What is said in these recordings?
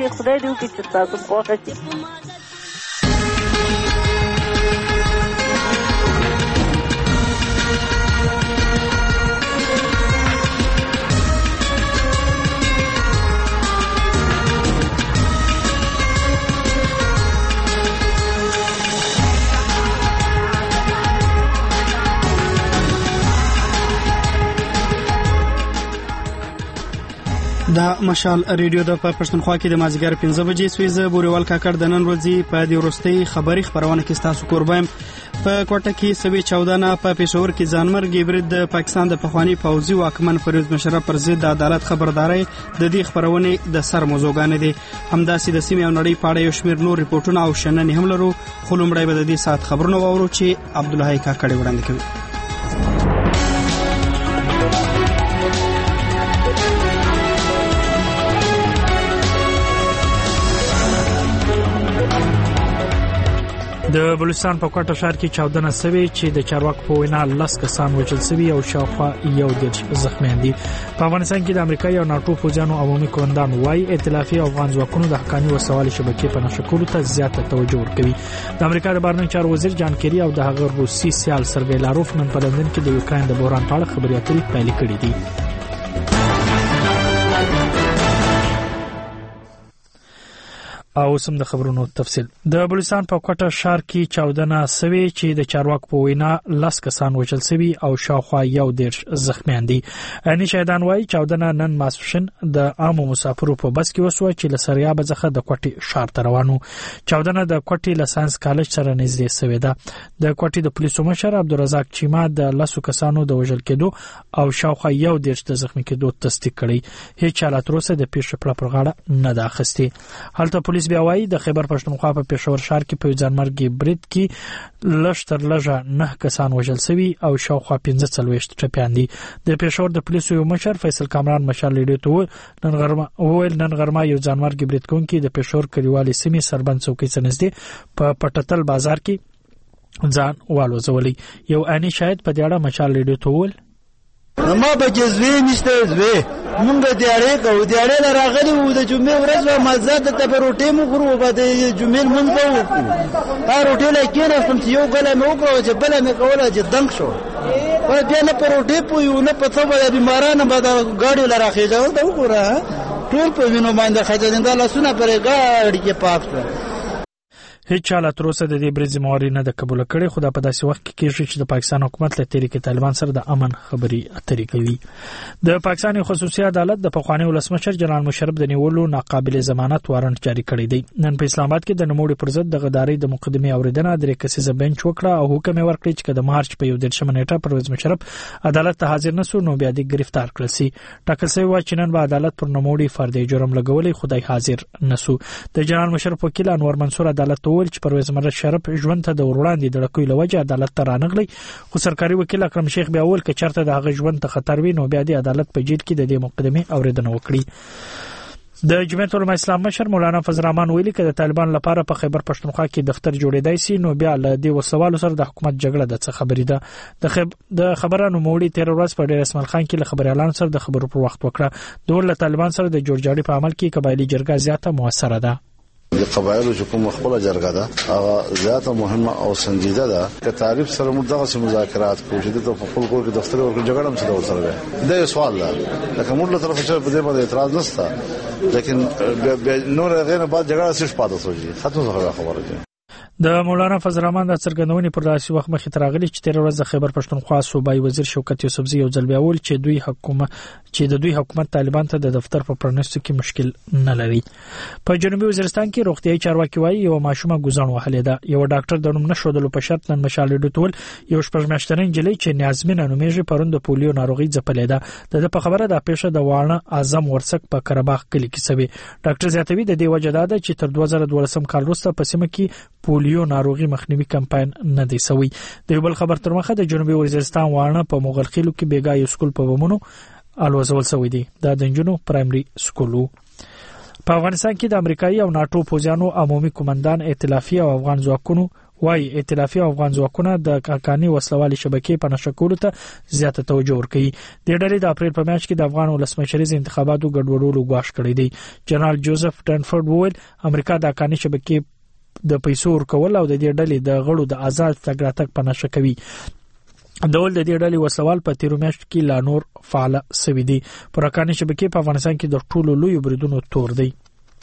وي خدای دې وکړي چې تاسو خوښه شي. دا مشال ریډیو د پښتونخوا کې د مازیګر 15 بجې سویزه بوريوال کاکړ د نن ورځې په دې وروستۍ خبري خبرونه کې تاسو قربایم. په کوټه کې سوي 14 په پېښور کې ځانمرګي برید د پاکستان د پخوانی پوځي واکمن پرویز مشرف پر ضد د عدالت خبرداري د دې خبرونه د سر موضوعګان دي. همداسې د سیمې او نړۍ په اړه یو شمېر نور ریپورتونه او شننې هم لرو، خو لومړی به د دې سات خبرونه واورو چې عبدالله کاکړ وړاندې کوي. د بلوچستان په کوټه ښار کې 14 سوي چې د چارواکو په وینا 10 کسان وژل شوي او شاوخوا 1 زخمیان دي. په افغانستان کې د امریکا او ناتو پوځیانو عمومي کمانډان وايي ائتلافي افغان ځواکونو د حقاني وسوالي شبکې په نشه کولو ته زیاته توجه ورکوي. د امریکا د بهرنیو چارو وزیر جان کیری او د هغه روسي سیال سرګی لاروف نن په لندن کې د یوکرين د بحران په اړه خبري اترې پیل کړې دي. او سم د خبرونو تفصیل. د بلوچستان په کوټه ښار کې 14 سوي چې د چارواکو په وینا 10 کسان وژل شوي او شاوخوا 1 زخمیان دي. اني شهیدان وايي 14 نن ماسپښین د عامو مسافرو په بس کې وسو چې لسریاب څخه د کوټي ښار ته روانو. 14 د کوټي لسانس کالج سره نږدې سوي ده. د کوټي د پولیسو مشر عبدالرزاق چیما د 10 کسانو د وژل کېدو او شاوخوا 1 د زخمی کېدو تصدیق کړي. هیڅ چا تر اوسه د پیښې په پرغاړه نه ده اخیستي. هلته پولیس بیا وايي د خیبر پښتونخوا په پېښور ښار کې په ځانمرګي برید کې لشتر لږه 9 کسان وژل شوي او شاوخوا 15 ټپيان دي. د پېښور د پولیسو یو مشر فیصل کامران مشال لیډو ته نن غرمه یو ځانمرګي برید کوونکي د پېښور کلیوالي سیمې سربند څوکۍ څخه په پټتل بازار کې ځان والوزولي. یو اني شاهد په دې اړه مشال لیډو ته وویل ما به جزوی نشته زوی مونږ دیارې کوو دیارې راغلي وو د جمعې ورځ ما زاد ته په روټي مو خورو په د جمعې مونږ وو ا روټي لا کېنه سم چې یو غلا مې وکړو چې بل مې کوله چې دنګ شو په دې نه په روټي پویو نه په څو به بیمارانو به د ګاډي لاره خېځو دا وګوره ټول په وینو باندې خېځنده لاسونه پرې ګاډي کې پاک. هیڅ چا تر اوسه د دې برید موري نه د قبول کړي، خو دا په داسې وخت کې کېږي چې د پاکستان حکومت له تحریک طالبان سره د امن خبري اترې کوي. د پاکستان خصوصي عدالت د پخوانی ولسمشر جنرال مشرف د نیولو ناقابل ضمانت وارنټ جاری کړی دی. نن په اسلام آباد کې د نموړي پر ضد د غداري د مقدمه اوریدنه د کسیزه بنچ وکړه او حکم یې ورکړ چې د مارچ په 11 نیټه پرویز مشرف عدالت ته حاضر نشو نو بیا د گرفتار کړل شي. ټاکل شوی و چې نن به عدالت پر نموړي فردي جرم لګولې خدای حاضر نشو. د جنرال مشرف وکیل انور منصور عدالت ته ویل چې پرویز مشرف ژوند ته د وړاندې د لکوي لوجه عدالت ته رانغلی، خو سرکاري وکیل اکرم شیخ بیا ول ک چرته د هغه ژوند ته خطر وي نو بیا د عدالت په جیل کې د دې مقدمه اوریدنه وکړي. د جمعیت العلماء اسلام مشر مولانا فضل الرحمن ویلي ک د طالبان لپاره په خیبر پښتونخوا کې دفتر جوړېدای سي نو بیا له دې وسوالو سره د حکومت جګړه د څه خبرې ده. د خبرانو موړي 13 ورځ په ډیر اسماعیل خان کې له خبري اعلان سره د خبرو پر وخت وکړه. د طالبان سره د جوړجاړي په عمل کې قبایلی جرګه زیاته موثره ده. د قبایلو چې کوم خپل جرګه ده هغه زیاته مهمه او سنجیده ده. که تعریف سره مدغه مذاکرات کوي چې د خپل کور کې دفتر ورکړي جګړه هم څه سره ده. دا سوال ده لکه موږ له طرفه چې په دې باندې اعتراض نشته، لیکن نور غیر بعد جګړه څه پاتې شوږي ختم خبره ده. د مولانا فضل الرحمن د څرګندونې پر داسې وخت مخې تراغلي چې 13 ورځ د خیبر پښتونخوا صوبایي وزیر شوکت یوسفزي یو ځل بیا ویل چې د دوی حکومت طالبان ته د دفتر په پرانیستو کې مشکل نه لري. په جنوبي وزیرستان کې روغتيایي چارواکي وايي یو ماشومه ګوزن وهلې ده. یو ډاکټر د نوم نشودلو په شرط نن مشال ډوټول یو شپږمیاشتنۍ نجلۍ چې نیازمنه نومیږي پروند د پولیو ناروغي ځپلې ده. د په خبره د پیښه د وانه اعظم ورڅک په کرباغ کلی کې سوي. ډاکټر زیاتوي د دې وجه ده چې تر 2012 کال وروسته په سیمه کې پولیو ناروغي مخنیوي کمپاین نه دی سوی. د یو بل خبر تر مخه د جنوبي وزیرستان وانه په مغلخیلو کې بیګا یو سکول په بمونو الوزول سوی دی. دا د جنونو پرایمري سکولو. په افغانستان کې د امریکایي او ناتو پوځیانو عمومي کمانډان ائتلافي او افغان ځواکونو وايي ائتلافي افغان ځواکونه د کاکانی وسلوالي شبکې په نشه کولو ته زیاته توجه ورکوي. د ډلې د اپریل په میاشت کې د افغان ولسمشریز انتخاباتو ګډوډولو غواړي کړی دی. جنرال جوزف ټنفورد وویل امریکا د کاکانی شبکې د پیسو ورکول او د دې ډلې د غړو د آزاد تګ راتګ په نشه کوي. ډول د دې ډلې وسوال په تیرو میاشتو کې لا نور فعال سوي دي. پر کاکانی شبکې په افغانستان کې د ټولو لوی بریدونو تور دی.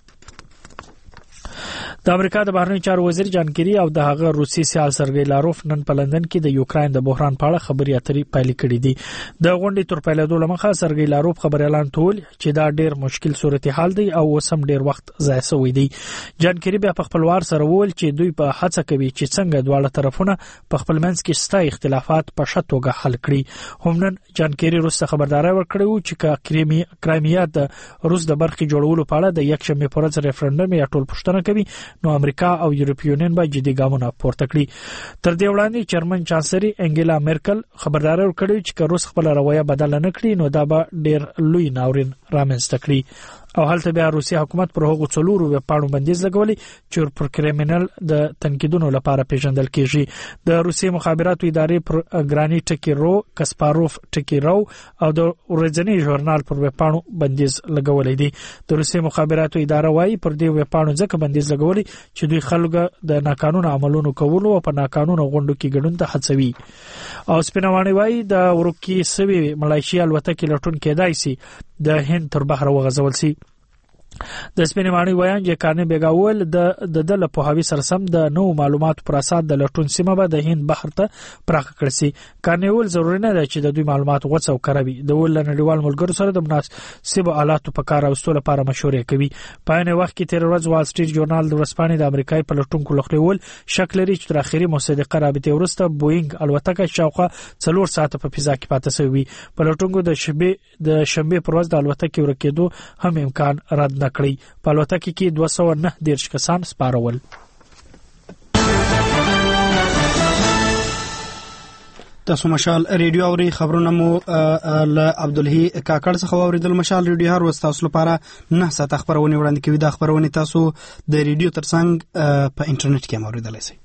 د امریکا د بهرنیو چارو وزیر جان کیری او د هغه روسي سیال سرګی لاروف نن په لندن کې د یوکراین د بحران په اړه خبري اترې پیل کړې دي. د غونډې تر پیلېدو لمخه سرګی لاروف خبر اعلان کول چې دا ډېر مشکل صورتحال دی او وسم ډېر وخت ضایع شوی دی. جان کیری بیا په خپل وار سره وویل چې دوی په هڅه کوي چې څنګه دواړه طرفونه په خپل منځ کې ستا اختلافات په ښه توګه حل کړي. هم نن جان کیری روس خبرداري ورکړه چې کرایمیا د روس د برخې جوړولو په اړه د یکشنبه پر ورځ ریفرندوم یا ټول پوښتنه کوي نو امریکا او یورپی یونین به جدي ګامونه پورته کړي. تر دې وړاندې جرمن چانسلر انګیلا مرکل خبرداري ورکړه چې روس خپل رویه بدل نه کړي نو دا به ډېر لوی ناورین رامنځته کړي. او هلته بیا روسي حکومت پر هغو څلورو ویبپاڼو بندیز لګولي چې پر کریمینل د تنقیدونو لپاره پیژندل کیږي. د روسي مخابراتو ادارې پر ګرانی ټکیرو کسپاروف ټکیرو او د ورځنی ژورنال پر ویبپاڼو بندیز لګولې دي. د روسي مخابراتو اداره وايي پر دې ویبپاڼو ځکه بندیز لګولي چې دوی خلکو د ناقانونه عملونو کولو او په ناقانونه غونډو کې ګډون ته هڅوي. او سپینوانی وايي د ورکی سوي ملایشیا الوتکې لټون کېدای شي د هند تر بحر وغځول شي. د سپینوانی وایي چې کارنی بیګاول د له پوهاوی سرسم د نو معلوماتو پر اساس د لټون سیمه به د هند بحر ته پراخه کړي شي. کارنیول ضروري نه ده چې د دوی معلومات غوڅ او کاروي. د ول نړیوال ملګرو سره د مناسب آلاتو په کار اوستلو لپاره مشورې کوي. په عین وخت کې تیر ورځ وال سټریټ جورنال د ورځپاڼې د امریکایي پلټونکو لخوا شک لري چې تر اخري مصدقه رابطه ورسته بوئینګ الوتکه شاوخوا 4 ساعته په فضا کې پاتې شوی. پلټونکو د شنبه پر ورځ د الوتکې ورکېدو هم امکان رد نه کړی. په الوتکه کې 209 کسان سپارول. تاسو مشال ریډیو اوري خبرونه مو له عبدالهی کاکړ څخه اوریدل. مشال ریډیو هر وخت تاسو لپاره 9 ساعت خبرونه وړاندې کوي. د خبرونه تاسو د ریډیو ترڅنګ په انټرنیټ کې هم اوریدلای شئ.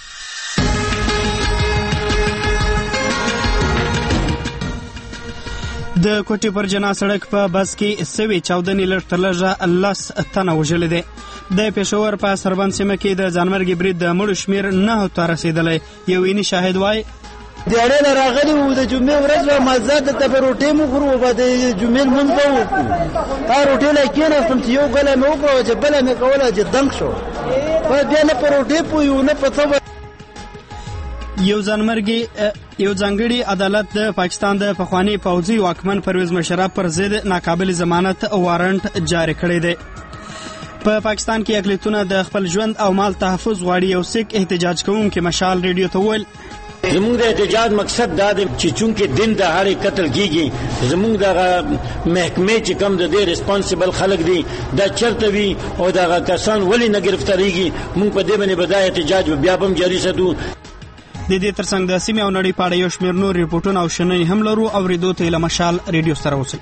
د کوټي پر جنا سړک په بس کې سوي 14 لړ ترلجه الله تنه وجل دي. د پېښور په سربند سیمه کې د ځانمرګي برید د مړو شمیر 9 ته رسیدلی. یو ویني شاهد وای دیاړه راغلی وو د جمعې ورځ و مزاد ته په روټي مو خورو په د جمعې مونږ وو روټي لا کېناستم چې یو غله مې وکړو چې بل مې کوله چې دنګ شو په دې نه په روټي پویو نه پڅو. یو ځانګړي عدالت د پاکستان د پخوانی پوځي واکمن پرویز مشرف پر ضد ناقابل ضمانت وارنټ جاری کړی دی. په پاکستان کې اقلیتونه د خپل ژوند او مال تحفظ غواړي. یو سیک احتجاج کوونکي مشال ریډیو ته وویل زمونږ د احتجاج مقصد دا دی چې چونکه دین د هر قتل کیږي زمونږ د محکمې چې کم د دې ریسپانسیبل خلک دي دا چرته وي او دا کسان ولی نه گرفتاریږي مونږ په دې باندې بدای احتجاج بیا هم جاری ساتو. د دې ترڅنګ د سیمې او نړۍ په اړه یو شمېر نور ریپورټونه او شننې هم لرو. اورېدو ته له مشال ریډیو سره اوسئ.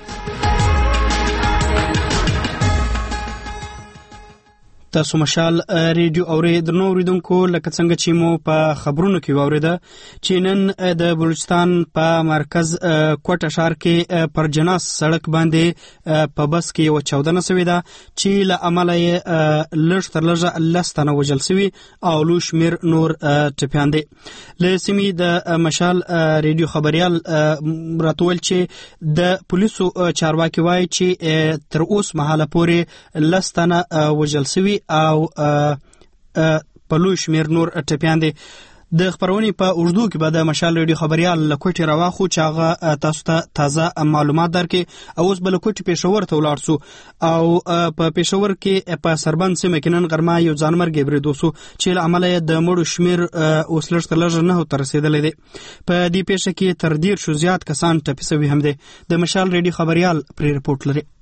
تاسو مشال ریډیو اوري درنو اوریدونکو لکه څنګه چې مو په خبرونو کې واوریده چې نن د بلوچستان په مرکز کوټه ښار کې پر جناس سړک باندې په بس کې یو 14 سوي ده چې له عمله لږ تر لږه 10 تنه وژل سوي او لوی شمیر نور ټپیان دي. له سیمې د مشال ریډیو خبريال راتول چې د پولیسو چارواکي وایي چې تر اوس مهاله پورې 10 تنه وژل سوي او په لوی شمیر نور ټپیان دي. د خبرونې په اردو کې به د مشال ریډیو خبريال له کوټې راواخو چې هغه تاسو ته تازه معلومات درکړي. او اوس به له کوټې پېښور ته ولاړ سو او په پېښور کې په سربند سیمه کې نن غرمه یو ځانمرګي برید وسو چې له امله د مړو شمیر اوس لږ تر لږه 9 ته رسیدلی دی. په دې پیښه کې تر 10 شو زیات کسان ټپي شوي هم دي. د مشال ریډیو خبريال پرې رپورټ لري.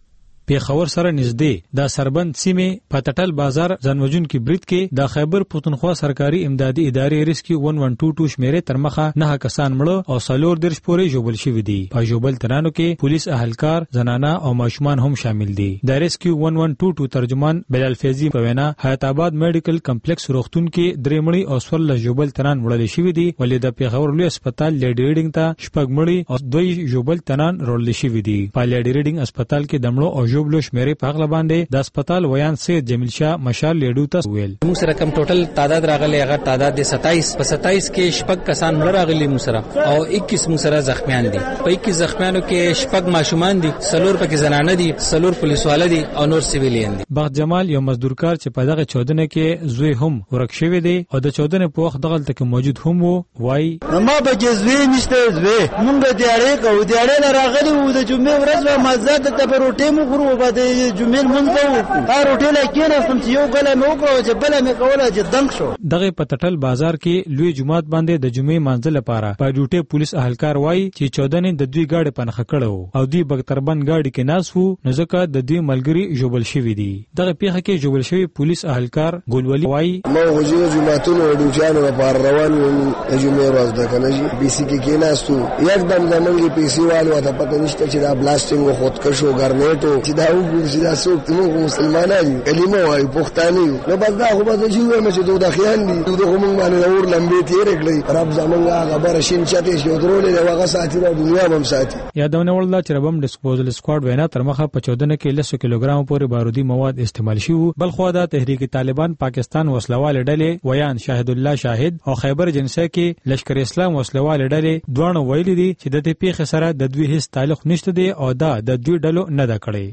پیښور سره نږدې د سربند سیمه پټټل بازار ځنوجن کې برید کې د خیبر پښتونخوا سرکاري امدادي ادارې ریسکیو 1122 شمیره تر مخه 9 کسان مړه او سالور درش پورې جوړل شوی دي. په جوړل ترانو کې پولیس اهلکار زنانه او ماشومان هم شامل دي. د ریسکیو 1122 ترجمان بلال فیضی په وینا حیات آباد میډیکل کمپلیکس روغتون کې درېمړي او سول جوړل تران وړل شوی دي ولې د پیښور لوی هسپتال لیډ ریډینګ ته شپږمړي او دوی جوړل تران وړل شوی دي. په لیډ ریډینګ هسپتال کې دمړو او جوړلو شمیره په اغله باندې د هسپتال ویان سید جمیل شاه مشال لیډو ته ویل موږ سره کم ټوټل تعداد راغلی هغه تعداد 27 په 27 کې شپږ کسان مړه راغلي موږ سره او 21 موږ سره زخمیان دي. په 21 زخمیانو کې شپږ ماشومان دي، سلور پکې زنانه دي، سلور پولیسواله دي او نور سیویلین دي. بخت جمال یو مزدورکار چې په دغه چودنه کې زوی هم ورک شوی دی او د چودنه په وخت دغه تک موجود هم وو. وای ما به جزوی نشته زوی مونږ دیاړې کو دیاړې راغلی وو د جمعې ورځ ما زاد ته پروټې مو غرو په د جمعې مونږ وو روټې لکه سم چې یو غله مو کو چې بل مې کوله چې دنګ شو. دغه پټټل بازار کې لوی جمعات باندې د جمعې منځل لپاره په ډیوټي پولیس اهلکار وای چې چودنه د دوی گاډي پنخه کړو او دوی بغتربند گاډي کې ناس وو نو ځکه د دوی ملګری جوړل شوی دي. دغه پیښه کې جوړل شوی پولیس اهلکار ګولولي وای ما وجو جمعتونو ډوچانو په روان د جمعې ورځ د کنه بي سي کې ناستو یکدم زمونږ پیسې والو ته پته نشته چې دا بلاستینګ خودکشو ګرنیټو چې دا وګورئ چې دا څوک موږ مسلمانان یو کلمه وای پښتانه یو نو بس دا خو به چې چې دوه خیان دي دوه موږ باندې اور لمبې تیر کړې رب زمونږه خبر شین چته شو درولې دا وغه ساتي د دنیا بم ساتي. یادونه ولدا چې ربم ډیسپوزل سکواډ وینا تر مخه په 14 کې 100 کیلوګرام پورې بارودي مواد استعمال شوه. بل خو دا تحریک طالبان پاکستان وسلوال ډلې ویان شاهد الله شاهد او خیبر جنسه کې لشکر اسلام وسلوال ډلې دوه ویل دي چې د دې پیښې سره د دوی هیڅ تعلق نشته دی او دا د دوی ډلو نه ده کړې.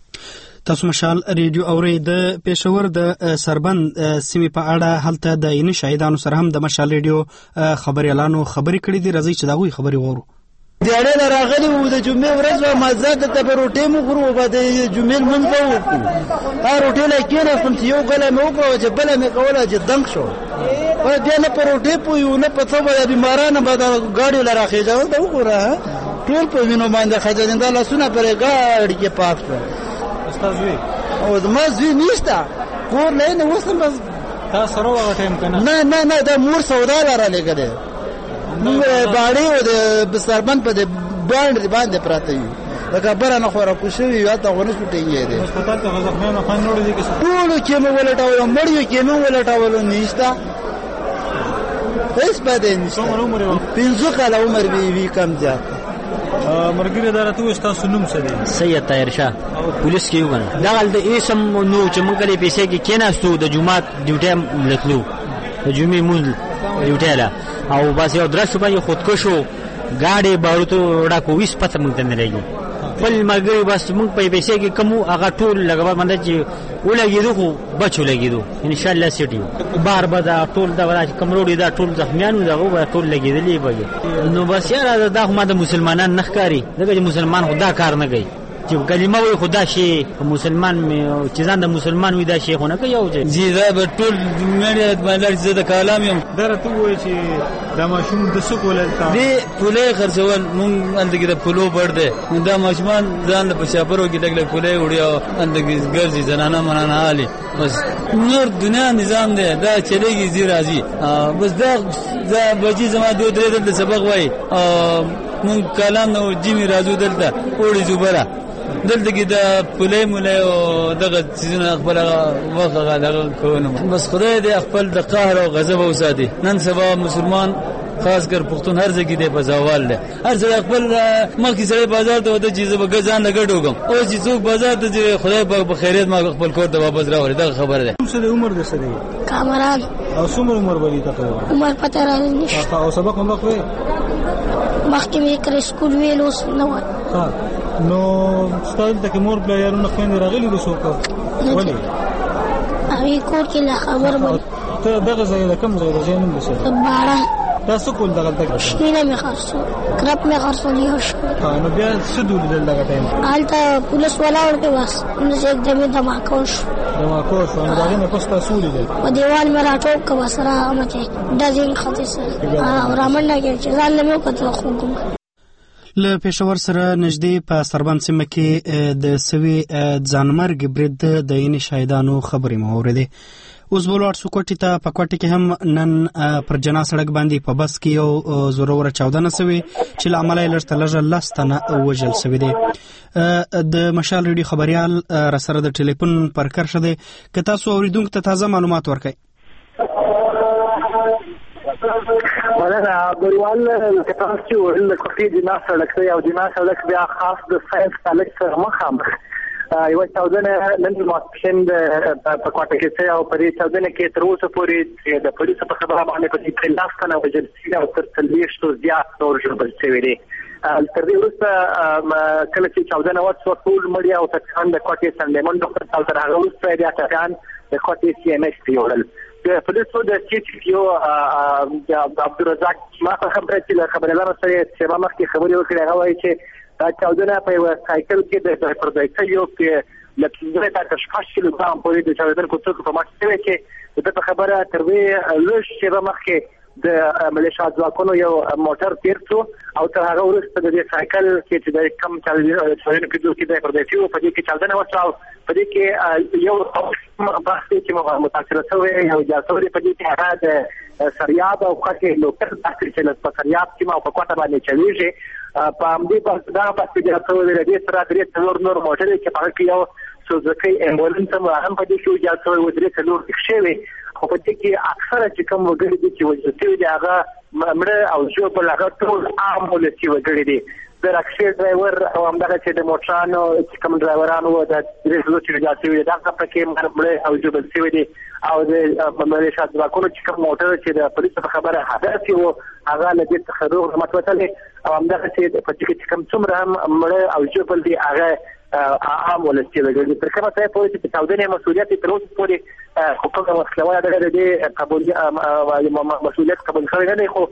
تاسو مشال ریډیو اوري د پېښور د سربند سیمې په اړه هلته د عیني شاهدانو سره هم د مشال ریډیو خبريالانو خبرې کړې دي. راځي چې دا غوي خبرې وورو. دیاړې راغلی وو د جمعې ورځ ما زاد ته پروټې مو غرو په د جمعې مونږ وو روټې لکه سم چې یو غله مو کو چې بل مې کوله چې دنګ شو. په دې نه پروټې پویو نه پڅو به بیمارانه به گاډي لاره خېځو دا وګوره ټول په وینو باندې خځنده لاسونه پرې گاډي کې پاک شو. استاد او ما زوی نشته کور نه وسم بس تاسو سره وغه ټیم کنه نه دا مور سودا لاره لګره موږ باندې د سربند په باندې پراته یو لکه برانه خورا کوشوي یا ته ونه شوټینګې دي هسپتال ته زخمیانو خان نور دي کې ټول کې مو ولټاو مړیو کې مو ولټاو نشته هیڅ پدې نشته. عمر 15 کال عمر وی کم زیات مرګری دارته تاسو نوم څه دی؟ سید طاهر شاه پولیس کې یو دا غل د اسم نو چې موږ لې پیسې کې کېناستو د جمعات ډیوټي لتلو د جمعې مونږ ډیوټي لا او بس یو درس باندې خودکشو گاډي باروتو ډاکو ویس پته مونږ ته نه لګي بل مرګری بس مونږ په پیسې کې کمو هغه ټول لګوا باندې چې ولګیدو خو بچو لګیدو ان شاء الله سټیو بار بدا ټول دا ورا کمروډي دا ټول زخمیانو دا غو ټول لګیدلې بګي نو بس یاره دا خو ما د مسلمانان نخکاری دغه مسلمان خدا کار نه کوي چې کلمه وي خدا شي مسلمان چې ځان د مسلمان وي دا شي خو نه کوي او چې دا به ټول مړی باندې زده کلام یم درته وای چې دا ماشوم د سکول دی پوله خرڅول مونږ اندګي د پلو بړ دی دا ماشومان ځان له پښاپرو کې لګل پوله وړي او اندګي ګرځي زنانه منانه حالي بس نور دنیا نظام دی دا چلےږي زی راځي بس دا بجی زما دوه درې د سبق وای مونږ کلام نو جمی راځو دلته وړي زبره دلته کې د پوله مولا او دغه سيزونه خپل وخت غاړه کوونه بس خدای دې خپل د قهر او غضب وساتي. نن سبا مسلمان خاص کر پښتون هر ځای کې د بازار له هر ځای خپل ملکی سره بازار ته د چیزه به ځان نه ګډوګم او چې څوک بازار ته خدای په خیریت ما خپل کور ته واپس راوړي دا خبره ده. څه عمر ده سره کامران او څومره عمر ولې تقریبا عمر پته راځي نشته او سبق هم وکړي مخکې مې کړ سکول ویلو نو ها نو ستاسو د کومور پلیرونو خويند راغلي د شوکا ولې هغه کور کې لا خبر وي ته دغه ځای د کوم ځای د ځینم بشه بارا تاسو کول دغه دغه شینه مې خاصو کرپ مې خاصو لیو شو نو بیا څه ډول دغه ټایم آلته پولیس والا ورته واس نو چې دمه دماکوش نو دا نه پستا سولې ده په دیوال مې راټوک کا وسره مته د ځین خاطر سره او رامنډه کې چې ځان له مې کوته خو کوم له پېښور سره نږدې په سربند سیمه کې د سوي ځانمرګ برید د عیني شاهدانو خبرې مو اورېدې. اوس به ولاړ سو کوټې ته. په کوټې کې هم نن پر جنا سړک باندې په بس کې یو زوروره چاودنه سوې چې له امله یې لږ تر لږه 10 تنه وژل سوي دي. د مشال ریډیو خبریال راسره د ټلیفون پر کرښه دی. که تاسو اورېدونکو ته تازه معلومات ورکړئ. مننه عبدالوال. لکه تاسو چې ویل د کوټې جنا سړک دی او جنا سړک بیا خاص د ساینس کالج سره مخامخ یوه چاودنه نن ماسپښین په کوټه کې شوې او په دې چاودنه کې تر اوسه پورې د پولیسو په خبره باندې په دې 10 تنه وژل شوي او تر 40 زیات نور ژوبل شوي دي. تر دې وروسته کله چې چاودنه وشوه ټول مړي او ټپیان د کوټې سنډیمون ډاکټر او تر هغه وروسته بیا ټپیان د کوټې سی ام ایچ ته یوړل. د پولیسو د چیف یو عبدالرزاق ما په خبره چې له خبريالانو سره چې ما مخکې خبرې وکړې هغه وایي چې دا چاودنه په یو سایکل کې د پردایته یو کې لکه تر 5 کیلوګرام پورې د چاودنې کوڅه په مخ کې چې د خبره تر دې لږ شیبه مخکې د ملیشیا ځواکونو یو موټر تیر شو او تر هغه وروسته د دې سایکل کې چې د کم چاودنې کې د پردایته په دې کې چاودنه وشوه. په دې کې یو بحث چې متاثر شوی یو جاسوري په دې کې هغه د سریاب او خاطر لوکل تاثیر چې په سریاب کې ما په کوټه باندې چلیږي په همدې بس دا بس چې جاسوري د دې سره درې نور موټر چې په کې یو سوزوکی امبولانس هم په دې کې جاسوري و درې څلور ښوي خو په دې کې اکثره چې کوم وګړي دي چې وجدي دي هغه مړه او جو په لغه ټول عام ولسی وګړي دي. د راکشي ډرایور او همدغه چې د موټرانو چې کوم ډرایورانو د درېزو چې راځي دا په کې مړه او جو بل سی دي او د ملیشیا ځواکونو چې کوم موټر چې د پولیسو په خبره حادثه وو هغه له دې څخه روغ متوتلې او همدغه چې په کې کوم څومره مړه او جو بل دي هغه عام ولسی وګړي. تر کومه ځای پورې چې چاودنې مسؤلیت تر اوسه پورې حکومت مسلوه د قبول مسؤلیت قبول کړی نه خو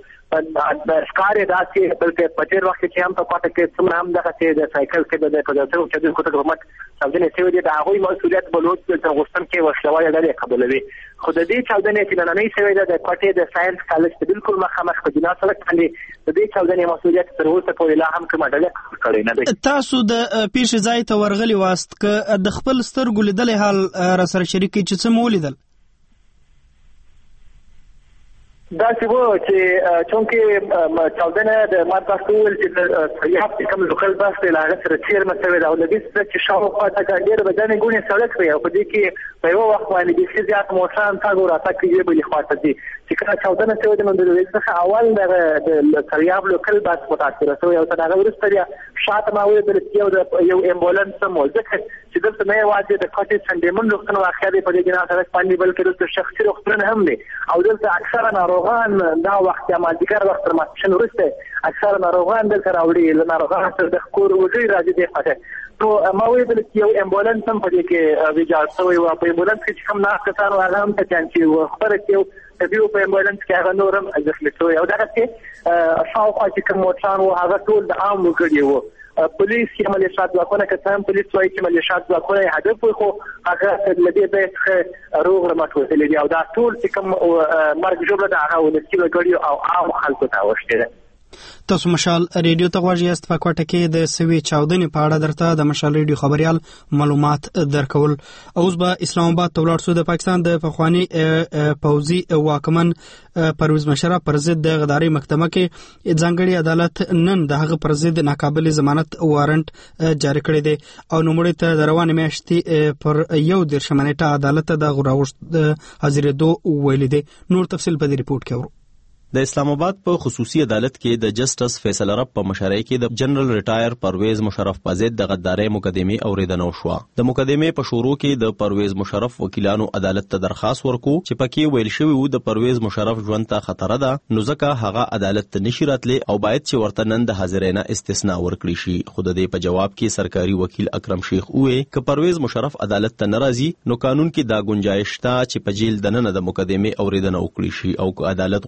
ښکار دا چې بلکې په تیر وخت کې هم په کوټه کې څومره هم دغه چې د سایکل کې د پداسو چې د کوټه حکومت چاودنې شوې دي د هغوی مسؤلیت بلوت د غوښتن کې وسلوه یې قبولوي. خو د دې چاودنې چې نننۍ شوې ده د کوټې د ساينس کالج په بالکل مخامخ په جنا سړک باندې د دې چاودنې مسؤلیت تر اوسه پورې لا هم کومه ډله کړې نه ده. تاسو د پیښې ځای ته ورغلي واست که د خپل سترګو لیدلې حال را سره شریک چې څه مو لیدل؟ دا چې وو چې چونکې چاودنه د مارکاسول چې یو هفته کوم لوکل باس ته لاغه سره چیر مسوي دا ولدي چې شاوخوا ته ګډیر بدن ګونې سړک دی او په دې کې په یو وخت باندې د سیاست موټران تاګو راته کې بلې خواته دي چې کله چاودنه شوې د منځ څخه اول د سریاب لوکل باس متاثر شوی او څنګه ورسته بیا شاته ما وې د یو امبولانس مو ځکه چې دلته نه واځي د کوټې سنډیمون روغتون واقع دی په دې جنا سره باندې بلکې د شخصي روغتون هم دی او دلته اکثره ناروغان دا وخت یا مازدیګر وخت تر ماسپښین وروسته اکثره ناروغان دلته راوړي له ناروغانو سره د کور وګړي راځي دی خاطر نو ما وې د یو امبولانس هم په دې کې ویجاړ شوی و په امبولانس کې کوم ناکسانو هغه هم ته چانچي و خبره کې د په امبولانس کې هغه نورم ځخلي شوی او دا چې شاوخوا چې کوم موټران و هغه ټول د عام وګړي وو. پولیس یې ملیشیا ځواکونه کسان پولیس وایي چې ملیشیا ځواکونه هدف خو هغه د دې ځای روغ رمټ وتلې دي او دا ټول چې کوم مرګ جوړه د هغه ولسی وګړي او عام خلکو ته وشته. تاسو مشال ریډیو ته غواړئ است په کوټه کې د سوي چاودنې په اړه درته د مشال ریډیو خبريال معلومات درکول. اوس به اسلام آباد ته ولاړ شو. د پاکستان د پخوانی پوځي واکمن پرویز مشرف پر ضد د غداري محکمه کې ځانګړي عدالت نن د هغه پر ضد ناقابل ضمانت وارنټ جاری کړی دی او نوموړي ته د روانې میاشتې پر 11 نیټه عدالت د غراوښت حاضرېدو ویلي دی. نور تفصیل په دې ریپورت کې اورو. د اسلام آباد په خصوصي عدالت کې د جسټس فیصل رب په مشرۍ کې د جنرال ریټایر پرویز مشرف په ضد د غدارۍ مقدمې اوریدنه وشوه. د مقدمې په شروع کې د پرویز مشرف وکیلانو عدالت ته درخواست ورکو چې پکې ویل شوی و د پرویز مشرف ژوند ته خطر ده نو ځکه هغه عدالت ته نشي راتلی او باید چې ورته نن د حاضرینه استثناء ورکړي شي. خو د دې په جواب کې سرکاري وکیل اکرم شیخ وې ک پرویز مشرف عدالت ته ناراضي نو قانون کې دا گنجائش شته چې په جیل دننه د مقدمې اوریدنه وکړي شي او عدالت غواړي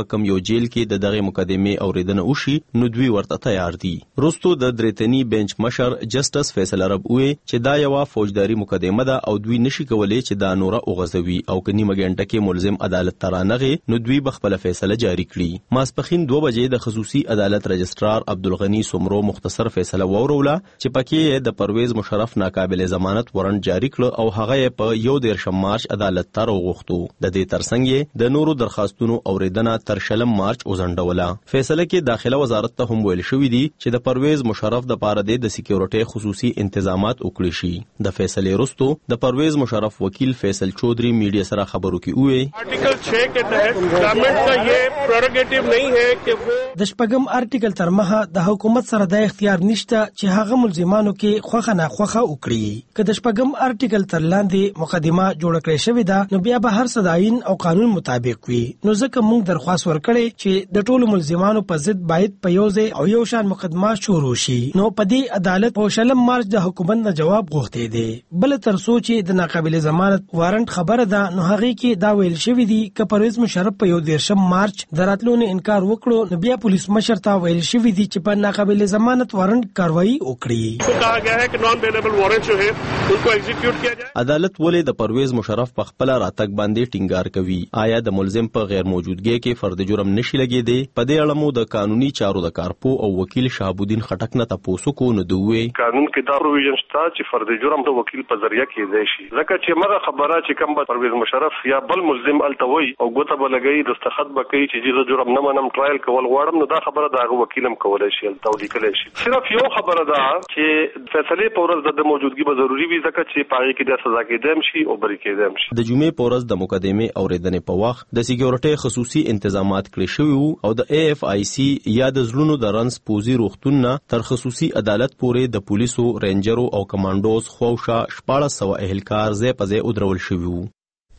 په کم یو جیل کې د دغه مقدمې اوریدنه وشي نو دوی ورته تیار دي. وروسته د درېتنی بنچ مشر جسټس فیصل عرب وی چې دا یو فوجداري مقدمه ده او دوی نشي کولای چې دا نوره اوغځوي او کني مګنټه کې ملزم عدالت ترانغه نو دوی بخپل فیصله جاری کړي. ماسپخین 2 بجې د خصوصي عدالت رجسترار عبدالغنی سمرو مختصر فیصله ووروله چې پکې د پرویز مشرف ناقابل ضمانت وارنټ جاری کړ او هغه په 1 مارچ عدالت ته راغوښتو. د دې ترڅنګ د نورو درخواستونو اوریدنه تر 2 مارچ وزنډوله. فیصله کې داخله وزارت ته هم ویل شوې دي چې د پرویز مشرف د پاره د سکیورټي خصوصي انتظامات وکړي شي. د فیصلې وروسته د پرویز مشرف وکیل فیصل چودھری میډیا سره خبرو کې وویل آرټیکل 6 के तहत गवर्नमेंट का ये प्रेरोगेटिव नहीं है कि वो د شپږم آرټیکل تر مخه د حکومت سره د اختیار نشته چې هغه ملزمانو کې خوخه نه خوخه وکړي. که د شپږم آرټیکل تر لاندې مقدمه جوړ کړې شوې ده نو بیا به هر څه د آئین او قانون مطابق وي. نو ځکه موږ درخواست ورکړې چې د ټولو ملزمانو په ضد باید په یو ځای او یو شان مقدمه شروع شي. نو په دې عدالت په 2 مارچ د حکومت نه جواب غوښتي دي. بل تر سوچ د ناقابل ضمانت وارنټ خبره ده نو هغه کې دا ویل شوی دی چې پرویز مشرف په 1 مارچ دراتلونه انکار وکړو نو بیا پولیس مشر ته ویل شوی دی چې په ناقابل ضمانت وارنټ کاروایی وکړي. کہا گیا ہے کہ نان بیلیبل وارنٹ جو ہے ان کو ایگزیکیوٹ کیا جائے. عدالت ولې د پرویز مشرف په خپل راتګ باندې ټینګار کوي. آیا د ملزم په غیر موجودګۍ کې فرد جرم نشي لګیدي؟ په دې اړه مو د قانوني چارو د کارپو او وکیل شهاب الدین خټک نه تاسو کو نه دوی قانون کې دا پروویژن شته چې فرد جرم د وکیل په ذریعہ کېدای شي. ځکه چې مغه خبره چې کوم پرویز مشرف یا بل ملزم التوي او ګوته بلګي دستخط بکې چې د جرم نه منم ټرایل کول غواړم نو دا خبره د وکیلم کولای شي التو لیکلی شي. صرف یو خبره ده چې فیصله په ورځ د موجودګي به ضروری وي ځکه چې پاره کې د سزا کېدم شي او بری کېدم شي. د جمعې په ورځ د مقدمې اوریدنې په وخت د سکیورټي خصوصي انتظامات کړی شوی او د AFIC یا د زلونو د رنس پوزي روختون تر خصوصي عدالت پورې د پولیسو رینجرو او کمانډوز خوښه 1400 اهلکار زې پځې ودرول شوی وو.